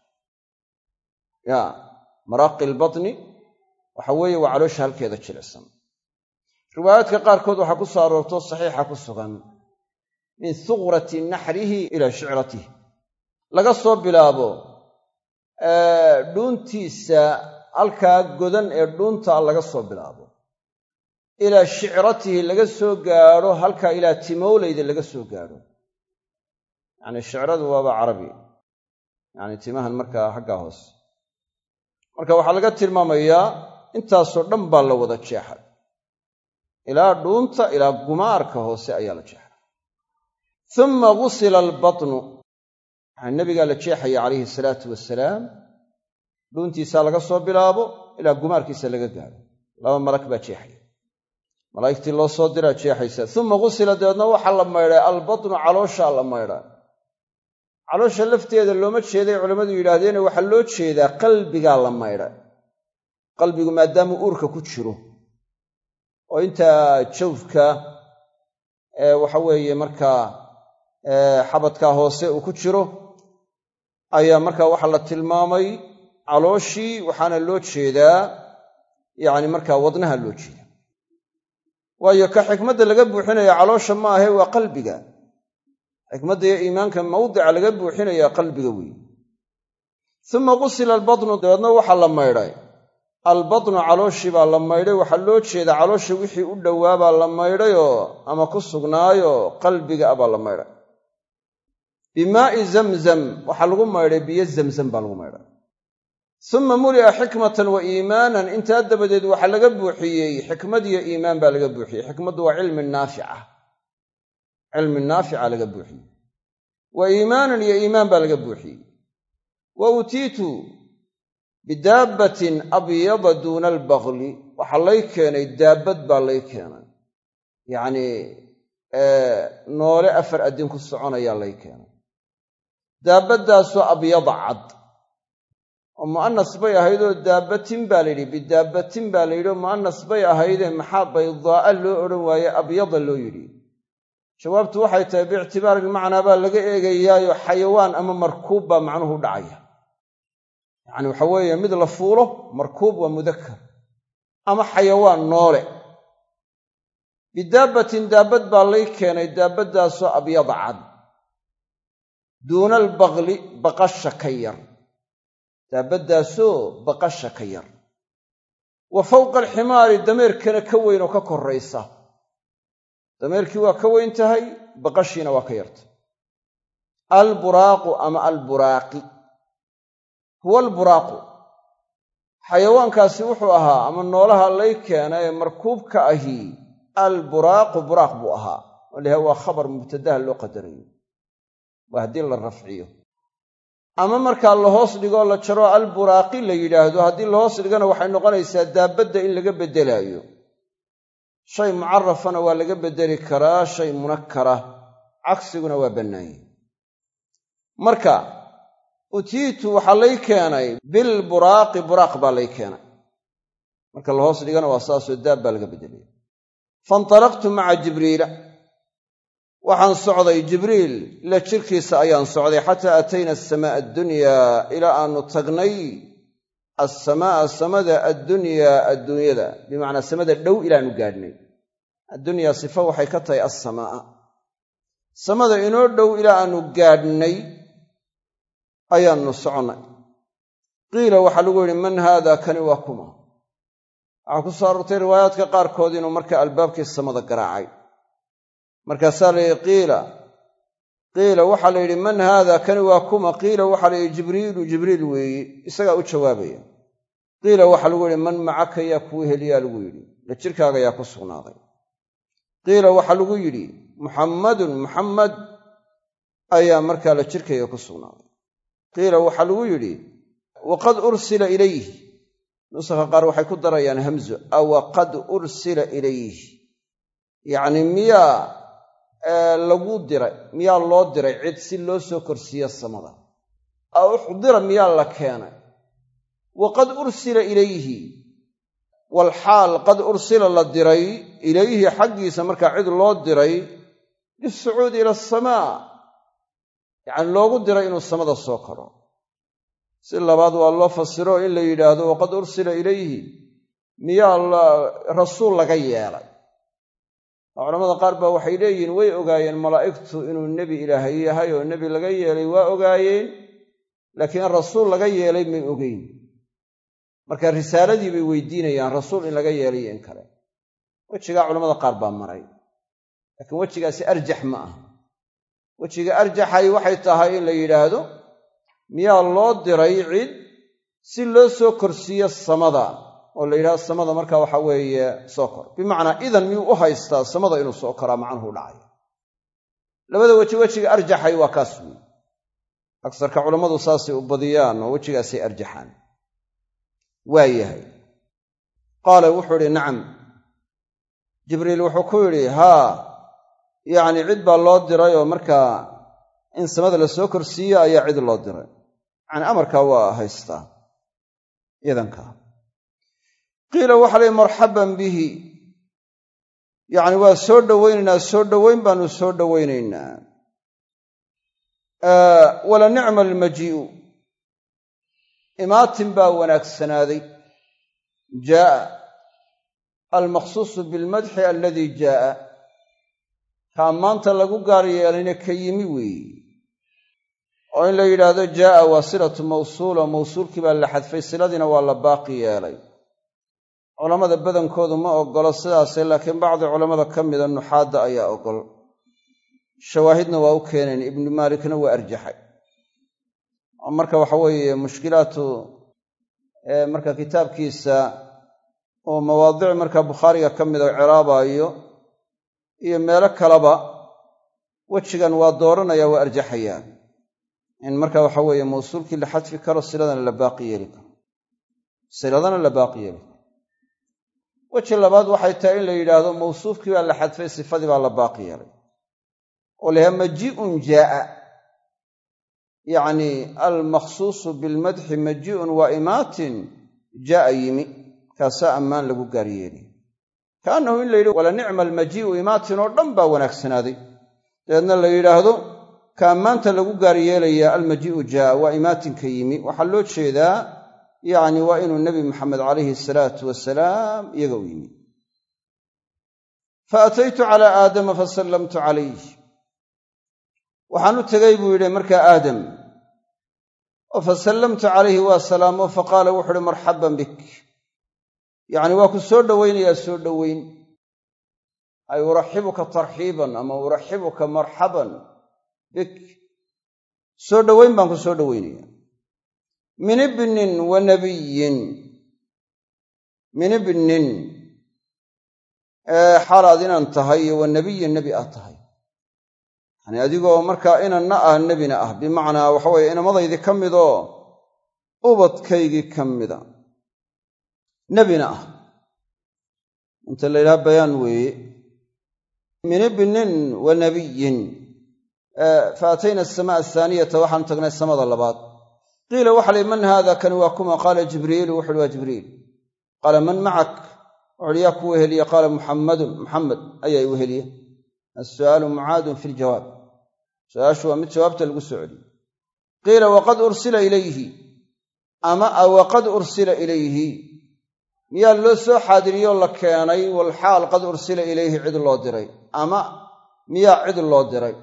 maraaqi albatni waxa weeye waa caloosha halkeeda jilicsan riwaayaadka qaarkood waxaa ku soo aroorto saxiixa ku sugan min huqrati naxrihi ilaa shicratihi laga soo bilaabo dhuuntiisa halkaa godan ee dhuunta laga soo bilaabo ilaa shicratihi laga soo gaadho halkaa ilaa timowleyda laga soo gaadho yani shicradu waaba carabi yani timahan markaa xaggaa hoose marka waxaa laga tilmaamayaa intaasoo dhan baa la wada jeexay ilaa dhuunta ilaa gumaarka hoose ayaa la jeexay uma gusila albatnu waxaa nebigaa la jeexaya calayhi salaatu wasalaam dhuuntiisaa laga soo bilaabo ilaa gumaarkiisa laga gaadho laba malag baa jeexaya malaa'igtii loo soo diraa jeexaysa uma gusila dabeedna waxaa la maydhay albatnu calooshaa la maydhaa caloosha lafteeda looma jeeday culammadu yidhaahdeene waxaa loo jeedaa qalbigaa la maydha qalbigu maadaamuu uurka ku jiro oo intaa jawfka waxa weeye markaa xabadkaa hoose uu ku jiro ayaa markaa waxaa la tilmaamay calooshii waxaana loo jeedaa yacni markaa wadnaha loo jeeda waayo ka xikmadda laga buuxinaya caloosha ma ahe waa qalbiga xikmadda iyo iimaanka mawdica laga buuxinayaa qalbiga weeye uma gusila albatnu dabeedna waxaa la maydhay albatnu calooshii baa la maydhay waxaa loo jeedaa caloosha wixii u dhowaabaa la maydhayoo ama ku sugnaayoo qalbiga abaa la maydhay bimaa'i zamzam waxaa lagu maydhay biyo zamzam baa lagu maydhay uma muli'a xikmatan wa iimaanan intaa dabadeed waxaa laga buuxiyey xikmad iyo iimaan baa laga buuxiyey xikmaddu waa cilmi naafica laga buuxiyey wa iimaanan iyo iimaan baa laga buuxiyey wa utiitu bidaabbatin abyada duuna albagli waxaa lay keenay daabbad baa lay keenay yacnii noole 4 addin ku soconayaa lay keenay daabbaddaasoo abyada cad oo mu'anas bay ahaydoo daabbatin baa layidhi bidaabbatin baa layidhi oo mu'anas bay ahaydee maxaa baydaa'a loo odhan waaye abyada loo yidhi jawaabtu waxay tahay biictibaari ilmacnaa baa laga eegayaayo xayawaan ama markuub baa macnuhu dhacaya yacni waxa weeye mid la fuulo markuub waa mudakar ama xayawaan noole bidaabbatin daabbad baa lay keenay daabbaddaasoo abyada cad duuna albagli baqasha ka yar daabbaddaasoo baqasha ka yar wa fawqa alximaari dameerkana ka weyn oo ka korraysa dameerkii waa ka weyn tahay baqashiina waa ka yartay alburaaqu ama alburaaqi huwa alburaaqu xayawaankaasi wuxuu ahaa ama noolaha lay keena ee markuubka ahi alburaaqu buraaq buu ahaa waliha waa khabar mubtadaha loo qadarayo waa haddii la rafciyo. ama markaa la hoos dhigoo la jaro alburaaqi la yidhaahdo, haddii la hoos dhigana waxay noqonaysaa daabadda in laga beddelaayo. shay mucarafana waa laga beddeli karaa shay munakkara, cagsiguna waa bannaanye. marka utiitu waxaa lay keenay bilburaaqi, buraaq baa lay keenay. marka la hoos dhigana waa saasoo daab baa laga beddelaya. faintalaqtu maca jibriila, waxaan socday jibriil la jirkiisa ayaan socday, xataa atayna asamaa addunyaa, ilaa aanu tagnay assamaa samada addunyaa, adduunyada bimacnaa samada dhow ilaanu gaadhnay. addunyaa sifa waxay ka tahay assamaa, samada inoo dhow ilaa aanu gaadhnay ayaannu soconnay. qiila waxaa lagu yidhi man haada, kani waa kuma? waxaa ku soo aroortay riwaayaadka qaarkood inuu marka albaabkii samada garaacay. markaasaa la yidhi qiila waxaa la yidhi man haada, kani waa kuma? qiila waxaa la yidhi jibriilu, jibriil weeye, isagaa u jawaabaya. qiila waxaa lagu yidhi man macaka, yaa kuu heliyaa lagu yidhi, la jirkaaga yaa ku sugnaaday. qiila waxaa lagu yidhi muxammadun, muxammad ayaa markaa la jirkayga ku sugnaaday. qiila waxaa lagu yidhi waqad ursila ilayh, nusakha qaar waxay ku darayaan hamzo, awaqad ursila ilayh, yacni miyaa lagu diray, miyaa loo diray cid si loo soo korsiiyo samada, aw uxdira miyaa la keenay. waqad ursila ilayhi, walxaal qad ursila la diray, ilayhi xaggiisa markaa cid loo diray, lisucuudi ila asamaa, yacni loogu diray inuu samada soo koro. si labaad waa loo fasiro in la yidhaahdo waqad ursila ilayhi, miyaa rasuul laga yeelay. culamada qaar baa waxay leeyihiin way ogaayeen malaa'igtu inuu nebi ilaahay yahay oo nebi laga yeelay waa ogaayeen, laakiin rasuul laga yeelay may ogeyn. marka risaaladii bay weydiinayaan rasuul in laga yeelay in kale. wejigaa culamada qaar baa maray, laakiin wejigaasi arjax ma aha. wejiga arjaxay waxay tahay in la yidhaahdo miyaa loo diray cid si loo soo korsiiyo samada, oo la yidhahdo samada markaa waxa weeye soo kor, bimacnaa idan miyuu u haystaa samada inuu soo koraa macnuhu dhacay. labada wejiga arjaxay waa kaas wey. agsarka culammadu saasay u badiyaan oo wejigaasay arjaxaan. waa yahay. qaala wuxuu idhi nacam, jibriil wuxuu ku yidhi haa, yacni cid baa loo diray oo markaa in samada la soo korsiiyo ayaa cid loo diray, yacni amarkaa waa haystaa idanka. qiila waxa la yidhi marxaban bihi, yacni waa soo dhowaynaynaa, soo dhowayn baanu soo dhowaynaynaa. wala nicma almajii'u, imaatin baa wanaagsanaaday. jaa'a almaqsuusu bilmadxi aladii jaa'a, ka ammaanta lagu gaar yeelayna ka yimi weeye. oo in la yidhaahdo jaa'a waa silatu mawsuula, mawsuulkii baa la xadfay, siladiina waa la baaqi yeelay. culammada badankoodu ma oggolo sidaase, laakiin bacdi culammada ka mida nuxaadda ayaa oggol. shawaahidna waa u keeneen, ibnu maalikna waa arjaxay. marka waxa weeye mushkilaatu marka kitaabkiisa oo mawaadic marka bukhaariga ka mida ciraabayo iyo meelo kaleba, wejigan waa dooranaya, waa arjaxayaa in marka waxa weeye mawsuulkii la xadfi karo, siladana la baaqi yeeli karo, siladana la baaqi yeeli karo. weji labaad waxay tahay in la yidhaahdo mawsuufkii baa la xadfay, sifadii baa la baaqi yeelay, oo laha majii'un jaa'a, yacni almaqsuusu bilmadxi majii'un waa imaatin jaa'a yimi, kaasaa ammaan lagu gaar yeeliy. kaannahu in la yidhi wala nicma almajii'u, imaatin oo dhan baa wanaagsanaaday, dabeedna la yidhaahdo ka ammaanta lagu gaar yeelayaa almajii'u jaa'a, waa imaatinka yimi. waxaa loo jeedaa yacni waa inuu nebi maxamed calayhi salaatu wasalaam iyaga u yimi. fa ataytu calaa aadama fasallamtu calayh, waxaan u tegay buu yidhi markaa aadam, oo fasallamtu calayhi waa salaamo, faqaala wuxu uhi marxaban bik, yacni waa ku soo dhowaynayaa soo dhowayn. ay uraxibuka tarxiiban, ama uraxibuka marxaban bik, soo dhowayn baan ku soo dhowaynaya. min ibnin wa nabiyin, min ibnin xaalaad inaan tahay, iyo wa nabiyin nebi aad tahay. yani adigoo markaa inanna ah nebina ah, bimacnaa waxa weeye inamadaydii ka midoo ubadkaygii ka mida nebina ah. inta la yidhaha bayaan weeye. min ibnin wa nabiyin fa atayna asamaa athaaniyata waxaanu tagnay samada labaad. qiila waxa lay man haada kani waa kuma? qaala jibriilu wuxuuhi waa jibriil. qaala man macak wuxuuhi yaa ku weheliye? qaala muxammadun muxamed ayaa i weheliye. assu'aalu mucaadun fi ljawaab, su-aashu waa mid jawaabta lagu soo celiye. qiila waqad ursila ilayhi, ama waqad ursila ilayhi, miyaa loo soo xaadiriyoo la keenay walxaal qad ursila ilayhi cid loo diray, ama miyaa cid loo diray,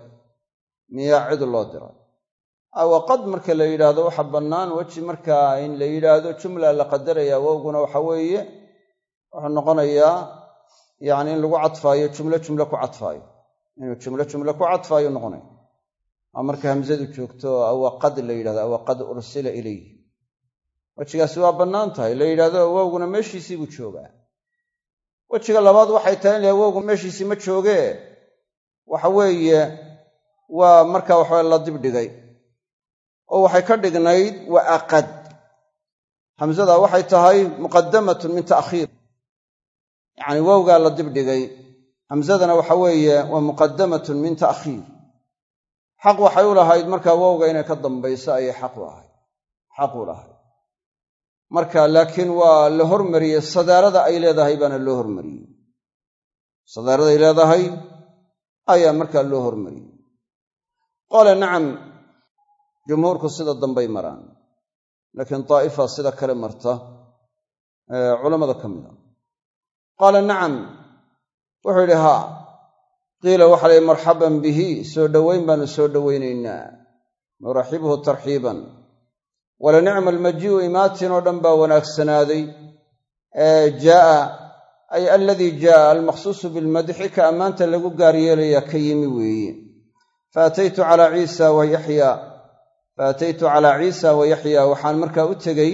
waqad marka la yidhaahdo waxa bannaan weji markaa in la yidhaahdo jumla la qadaraya, wowguna waxa weeye wuxuu noqonayaa yacni in lagu cadfaayo jumlo ku cadfaayo, inuu jumlo ku cadfaayo noqonaya. aa marka hamsadu joogto awaqad la yidhahdo awaqad ursila ilayhi, wejigaasi waa bannaan tahay la yidhahdo wowguna meeshiisii buu joogaa. wejiga labaad waxay tahay in la wowgu meeshiisii ma joogee waxa weeye waa marka waxaa la dibdhigay oo waxay ka dhignayd wa aqad. hamsada waxay tahay muqaddamatun min ta'khiir, yacni wowgaa la dibdhigay, hamsadana waxa weeye waa muqaddamatun min ta'khiir. xaq waxay u lahayd markaa wowga inay ka dambayso ayay xaq u lahayd. marka laakiin waa la hormariyey, sadaarada ay leedahay baana loo hormariyey, sadaaraday leedahay ayaa markaa loo hormariyey. qaala nacam, jumhuurku sida dambay maraan, laakiin daa'ifa sida kale marta culammada ka mida. qaala nacam, wuxuu yidhi haa. qiila waxa la yidhi marxaban bihi, soo dhowayn baanu soo dhowaynaynaa, nuraxibuhu tarxiiban. wala nicma almajii'u, imaatin oo dhan baa wanaagsanaaday. jaa'a ay aladii jaa'a almaqsuusu bilmadxi, ka ammaanta lagu gaar yeelaya ka yimi weeye. faataytu calaa ciisa wa yaxya, waxaan markaa u tegey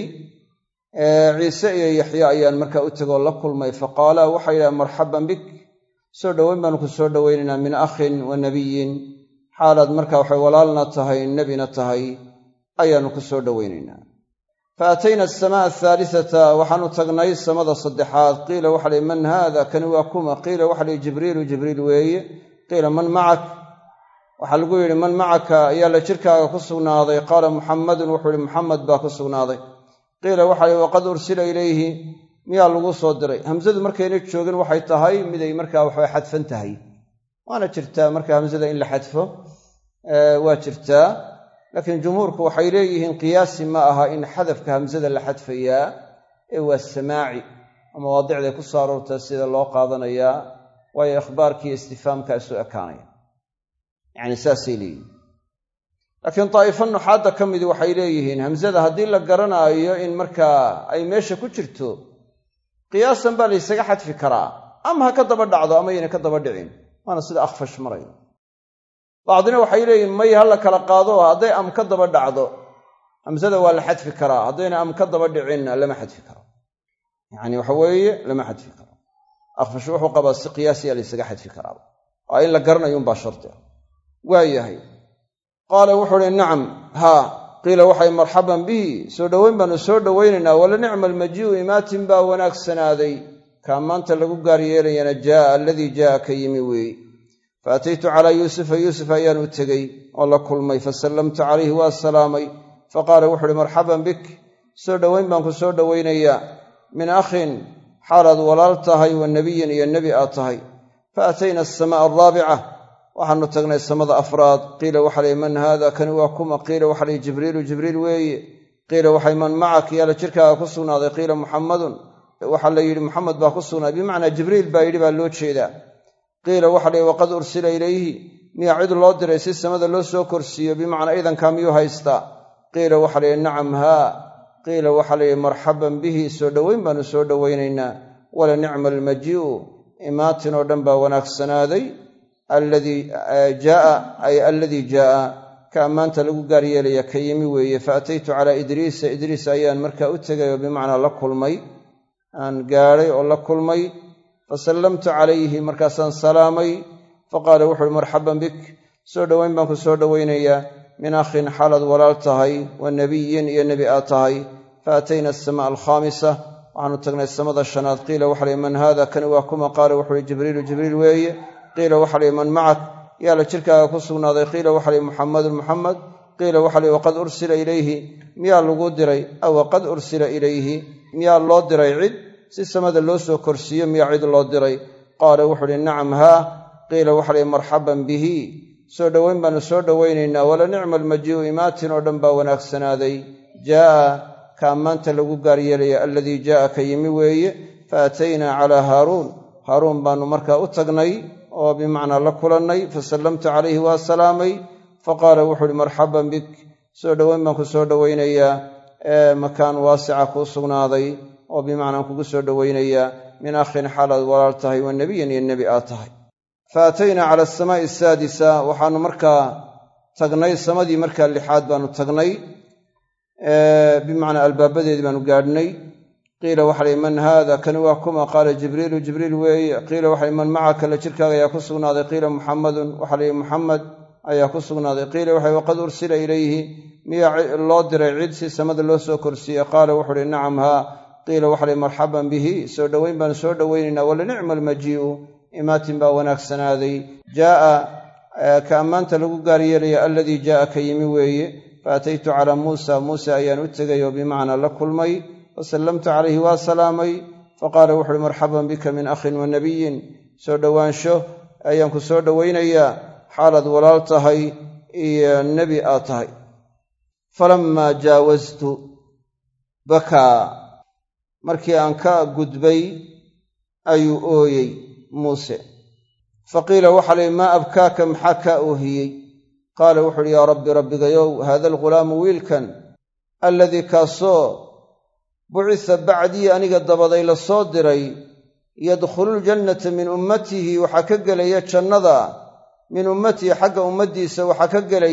ciise iyo yaxya ayaan markaa u tegoo la kulmay. faqaala waxay yidhaha marxaban bik, soo dhowayn baanu ku soo dhowaynaynaa, min akhin wa nabiyin, xaalaad markaa waxay walaalna tahay nebina tahay ayaannu ku soo dhowaynaynaa. fa atayna asamaa ahaalisata, waxaanu tagnay samada saddexaad. qiila waxa lihi man haada kani waa kuma? qiila waxa lihi jibriilu jibriil weeye. qiila man macak, waxaa lagu yidhi man macaka ayaa la jirkaaga ku sugnaaday? qaala muxammadun, wuxuu ihi muxamed baa ku sugnaaday. qiila waxa lihi waqad ursila ilayhi, miyaa lagu soo diray? hamsadu markayna joogin waxay tahay miday markaa waxbay xadfan tahay, waana jirtaa marka hamsada in la xadfo waa jirtaa, laakiin jumhuurku waxay leeyihiin qiyaasi ma aha in xadafka hamsada la xadfayaa, ee waa samaaci, oo mawaadicday ku soo aroortaa sida loo qaadanayaa, waayo ikhbaarkiiyo istifaamka isu ekaanaya, yacni saasay leeyihiin. laakiin daa'ifo nuxaadda ka midi waxay leeyihiin hamsada haddii la garanaayo in markaa ay meesha ku jirto, qiyaasan baa laysaga xadfi karaa, ama ha ka daba dhacdo ama yayna ka daba dhicin, waana sida akhfash marayo. bacdina waxay leeyihiin may ha la kala qaado, hadday am ka daba dhacdo hamsada waa la xadfi karaa, haddayna am ka daba dhicinna lama xadfi karo, yacni waxa weeye lama xadfi karo. akhfash wuxuu qabaa si qiyaasiya laysaga xadfi karaaba, waa in la garanayo unbaa sharti ah. waa yahay. qaala wuxuu uhi nacam haa. qiila waxay marxaban bihi, soo dhowayn baanu soo dhowaynaynaa. wala nicma almajii'u, imaatin baa wanaagsanaaday, ka ammaanta lagu gaar yeelayana jaa'a aladii jaa'a ka yimi weeye. faataytu calaa yuusufa, yuusuf ayaan u tegey oo la kulmay. fasallamtu calayhi, waa salaamay. faqaala wuxu uhi marxaban bik, soo dhowayn baan ku soo dhowaynayaa, min akhin, xaalaad walaal tahay, wa nebiyin iyo nebi aad tahay. faatayna asamaa alraabica, waxaanu tagnay samada afraad. qiila waxa lihi man haada kani waa kuma? qiila waxa lihi jibriilu jibriil weeye. qiila waxay man macak, yaa la jirkaaga ku sugnaaday? qiila muxammadun, waxaa la yidhi muxamed baa ku sugnaaday, bimacnaa jibriil baa yidhi baa loo jeedaa. qiila waxa lihi waqad ursila ilayhi, miyaa cid loo diray si samada loo soo korsiiyo, bimacnaa idankaa miyuu haystaa? qiila waxa lihi nacam haa. qiila waxa lihi marxaban bihi, soo dhowayn baanu soo dhowaynaynaa. wala nicma almajii'u, imaatin oo dhan baa wanaagsanaaday. aladii jaa'a ay aladii jaa'a, ka ammaanta lagu gaar yeelaya ka yimi weeye. faataytu calaa idriisa, idriis ayaan markaa u tegay oo bimacnaa la kulmay, aan gaadhay oo la kulmay. fasallamtu calayhi, markaasaan salaamay. faqaala wuxu uhi marxaban bik, soo dhowayn baan ku soo dhowaynayaa min akhin xaalad walaal tahay wa nebiyin iyo nebi aad tahay faatayna asamaa alkhaamisa waxaanu tagnay samada shanaad qiila waxa lihi man haada kani waa kuma qaala wuxuu ihi jibriilu jibriil weeye qiila waxa lihi man macak yaa la jirkaaga ku sugnaaday qiila waxa lihi muxammadun muxamed qiila waxa lihi waqad ursila ilayhi miyaa lagu diray aw waqad ursila ilayhi miyaa loo diray cid si samada loo soo korsiiyo miyaa cid loo diray qaala wuxuu ihi nacam haa qiila waxa lihi marxaban bihi soo dhowayn baanu soo dhowaynaynaa wala nicma almajii'u imaatin oo dhan baa wanaagsanaaday jaa'a ka ammaanta lagu gaar yeelaya alladii jaa'a ka yimi weeye faataynaa calaa haaruun baanu markaa u tagnay oo bimacnaa la kulannay fasallamtu calayhi waa salaamay faqaala wuxuu uhi marxaban bik soo dhowayn baan ku soo dhowaynayaa makaan waasica kuu sugnaaday oo bimacnaan kugu soo dhowaynayaa min akhin xaalaad walaal tahay wa nebiyan iyo nebi aad tahay faataynaa cala asamaa'i asaadisa waxaanu markaa tagnay samadii markaa lixaad baanu tagnay bimacnaa albaabadeedii baanu gaadhnay qiila waxa lihi man haada kani waa kuma qaala jibriilu jibriil weeye qiila waxa lihi man macaka la jirkaaga ayaa ku sugnaaday qiila muxammadun waxa lihi muxamed ayaa ku sugnaaday qiila waxa lihi waqad ursila ilayhi miyaa loo diray cid si samada loo soo korsiiyey qaala wuxuu uhi nacam haa qiila waxa lihi marxaban bihi soo dhowayn baanu soo dhowaynaynaa wala nicma almajii'u imaatin baa wanaagsanaaday jaa'a ka ammaanta lagu gaar yeelaya alladii jaa'a ka yimi weeye faataytu calaa muusa ayaan u tegay oo bimacnaa la kulmay fasallamtu calayhi waa salaamay faqaala wuxu uhi marxaban bika min akhin wa nebiyin soo dhowaansho ayaan ku soo dhowaynayaa xaalaad walaal tahay iyo nebi aad tahay falammaa jaawastu bakaa markii aan ka gudbay ayuu ooyey muuse faqiila waxa lihi maa abkaaka maxaa kaa oohiyey qaala wuxu uhi yaa rabbi rabbigayow haada alghulaamu wiilkan alladii kaasoo bucisa bacdii aniga dabaday la soo diray yadkhululjannata min ummatihi waxaa ka gelaya jannada min ummatihi xagga ummaddiisa waxaa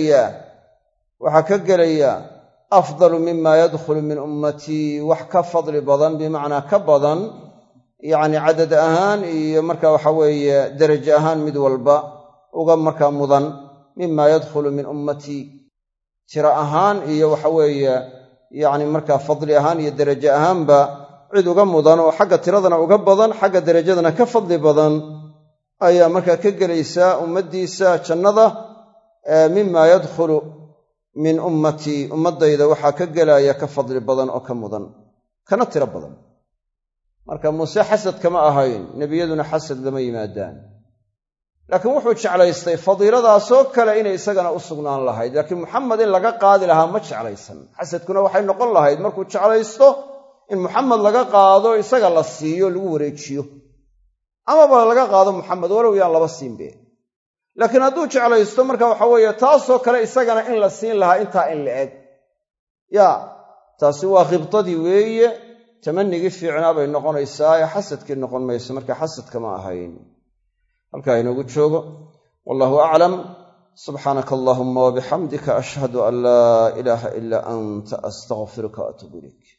ka gelaya afdalu mima yadkhulu min ummatii wax ka fadli badan bimacnaa ka badan yacni cadad ahaan iyo marka waxa weeye derajo ahaan mid walba uga markaa mudan mima yadkhulu min ummatii tiro ahaan iyo waxa weeye yacni markaa fadli ahaan iyo derajo ahaanba cid uga mudan oo xagga tiradana uga badan xagga derajadana ka fadli badan ayaa markaa ka gelaysaa ummaddiisa jannada mima yadkhulu min ummatii ummaddayda waxaa ka gelaya ka fadli badan oo ka mudan kana tiro badan marka muuse xasad kama ahayn nebiyaduna xasad lama yimaadaan laakiin wuxuu jeclaystay fadiiladaasoo kale inay isagana u sugnaan lahayd laakiin muxamed in laga qaadi lahaa ma jeclaysan xasadkuna waxay noqon lahayd markuu jeclaysto in muxamed laga qaado isaga la siiyo lagu wareejiyo amaba laga qaado muxamed walow yaan laba siinbe laakiin hadduu jeclaysto marka waxa weeye taasoo kale isagana in la siin lahaa intaa in la eg yaa taasi waa khibdadii weeye tamannigii fiicnaa bay noqonaysaa ee xasadkii noqon mayso marka xasadka ma ahayn halkaa inoogu joogo wallahu aclam subxaanaka allahuma wabixamdika ashhadu an laa ilaaha ilaa anta astaqfiruka waatuubu ilayk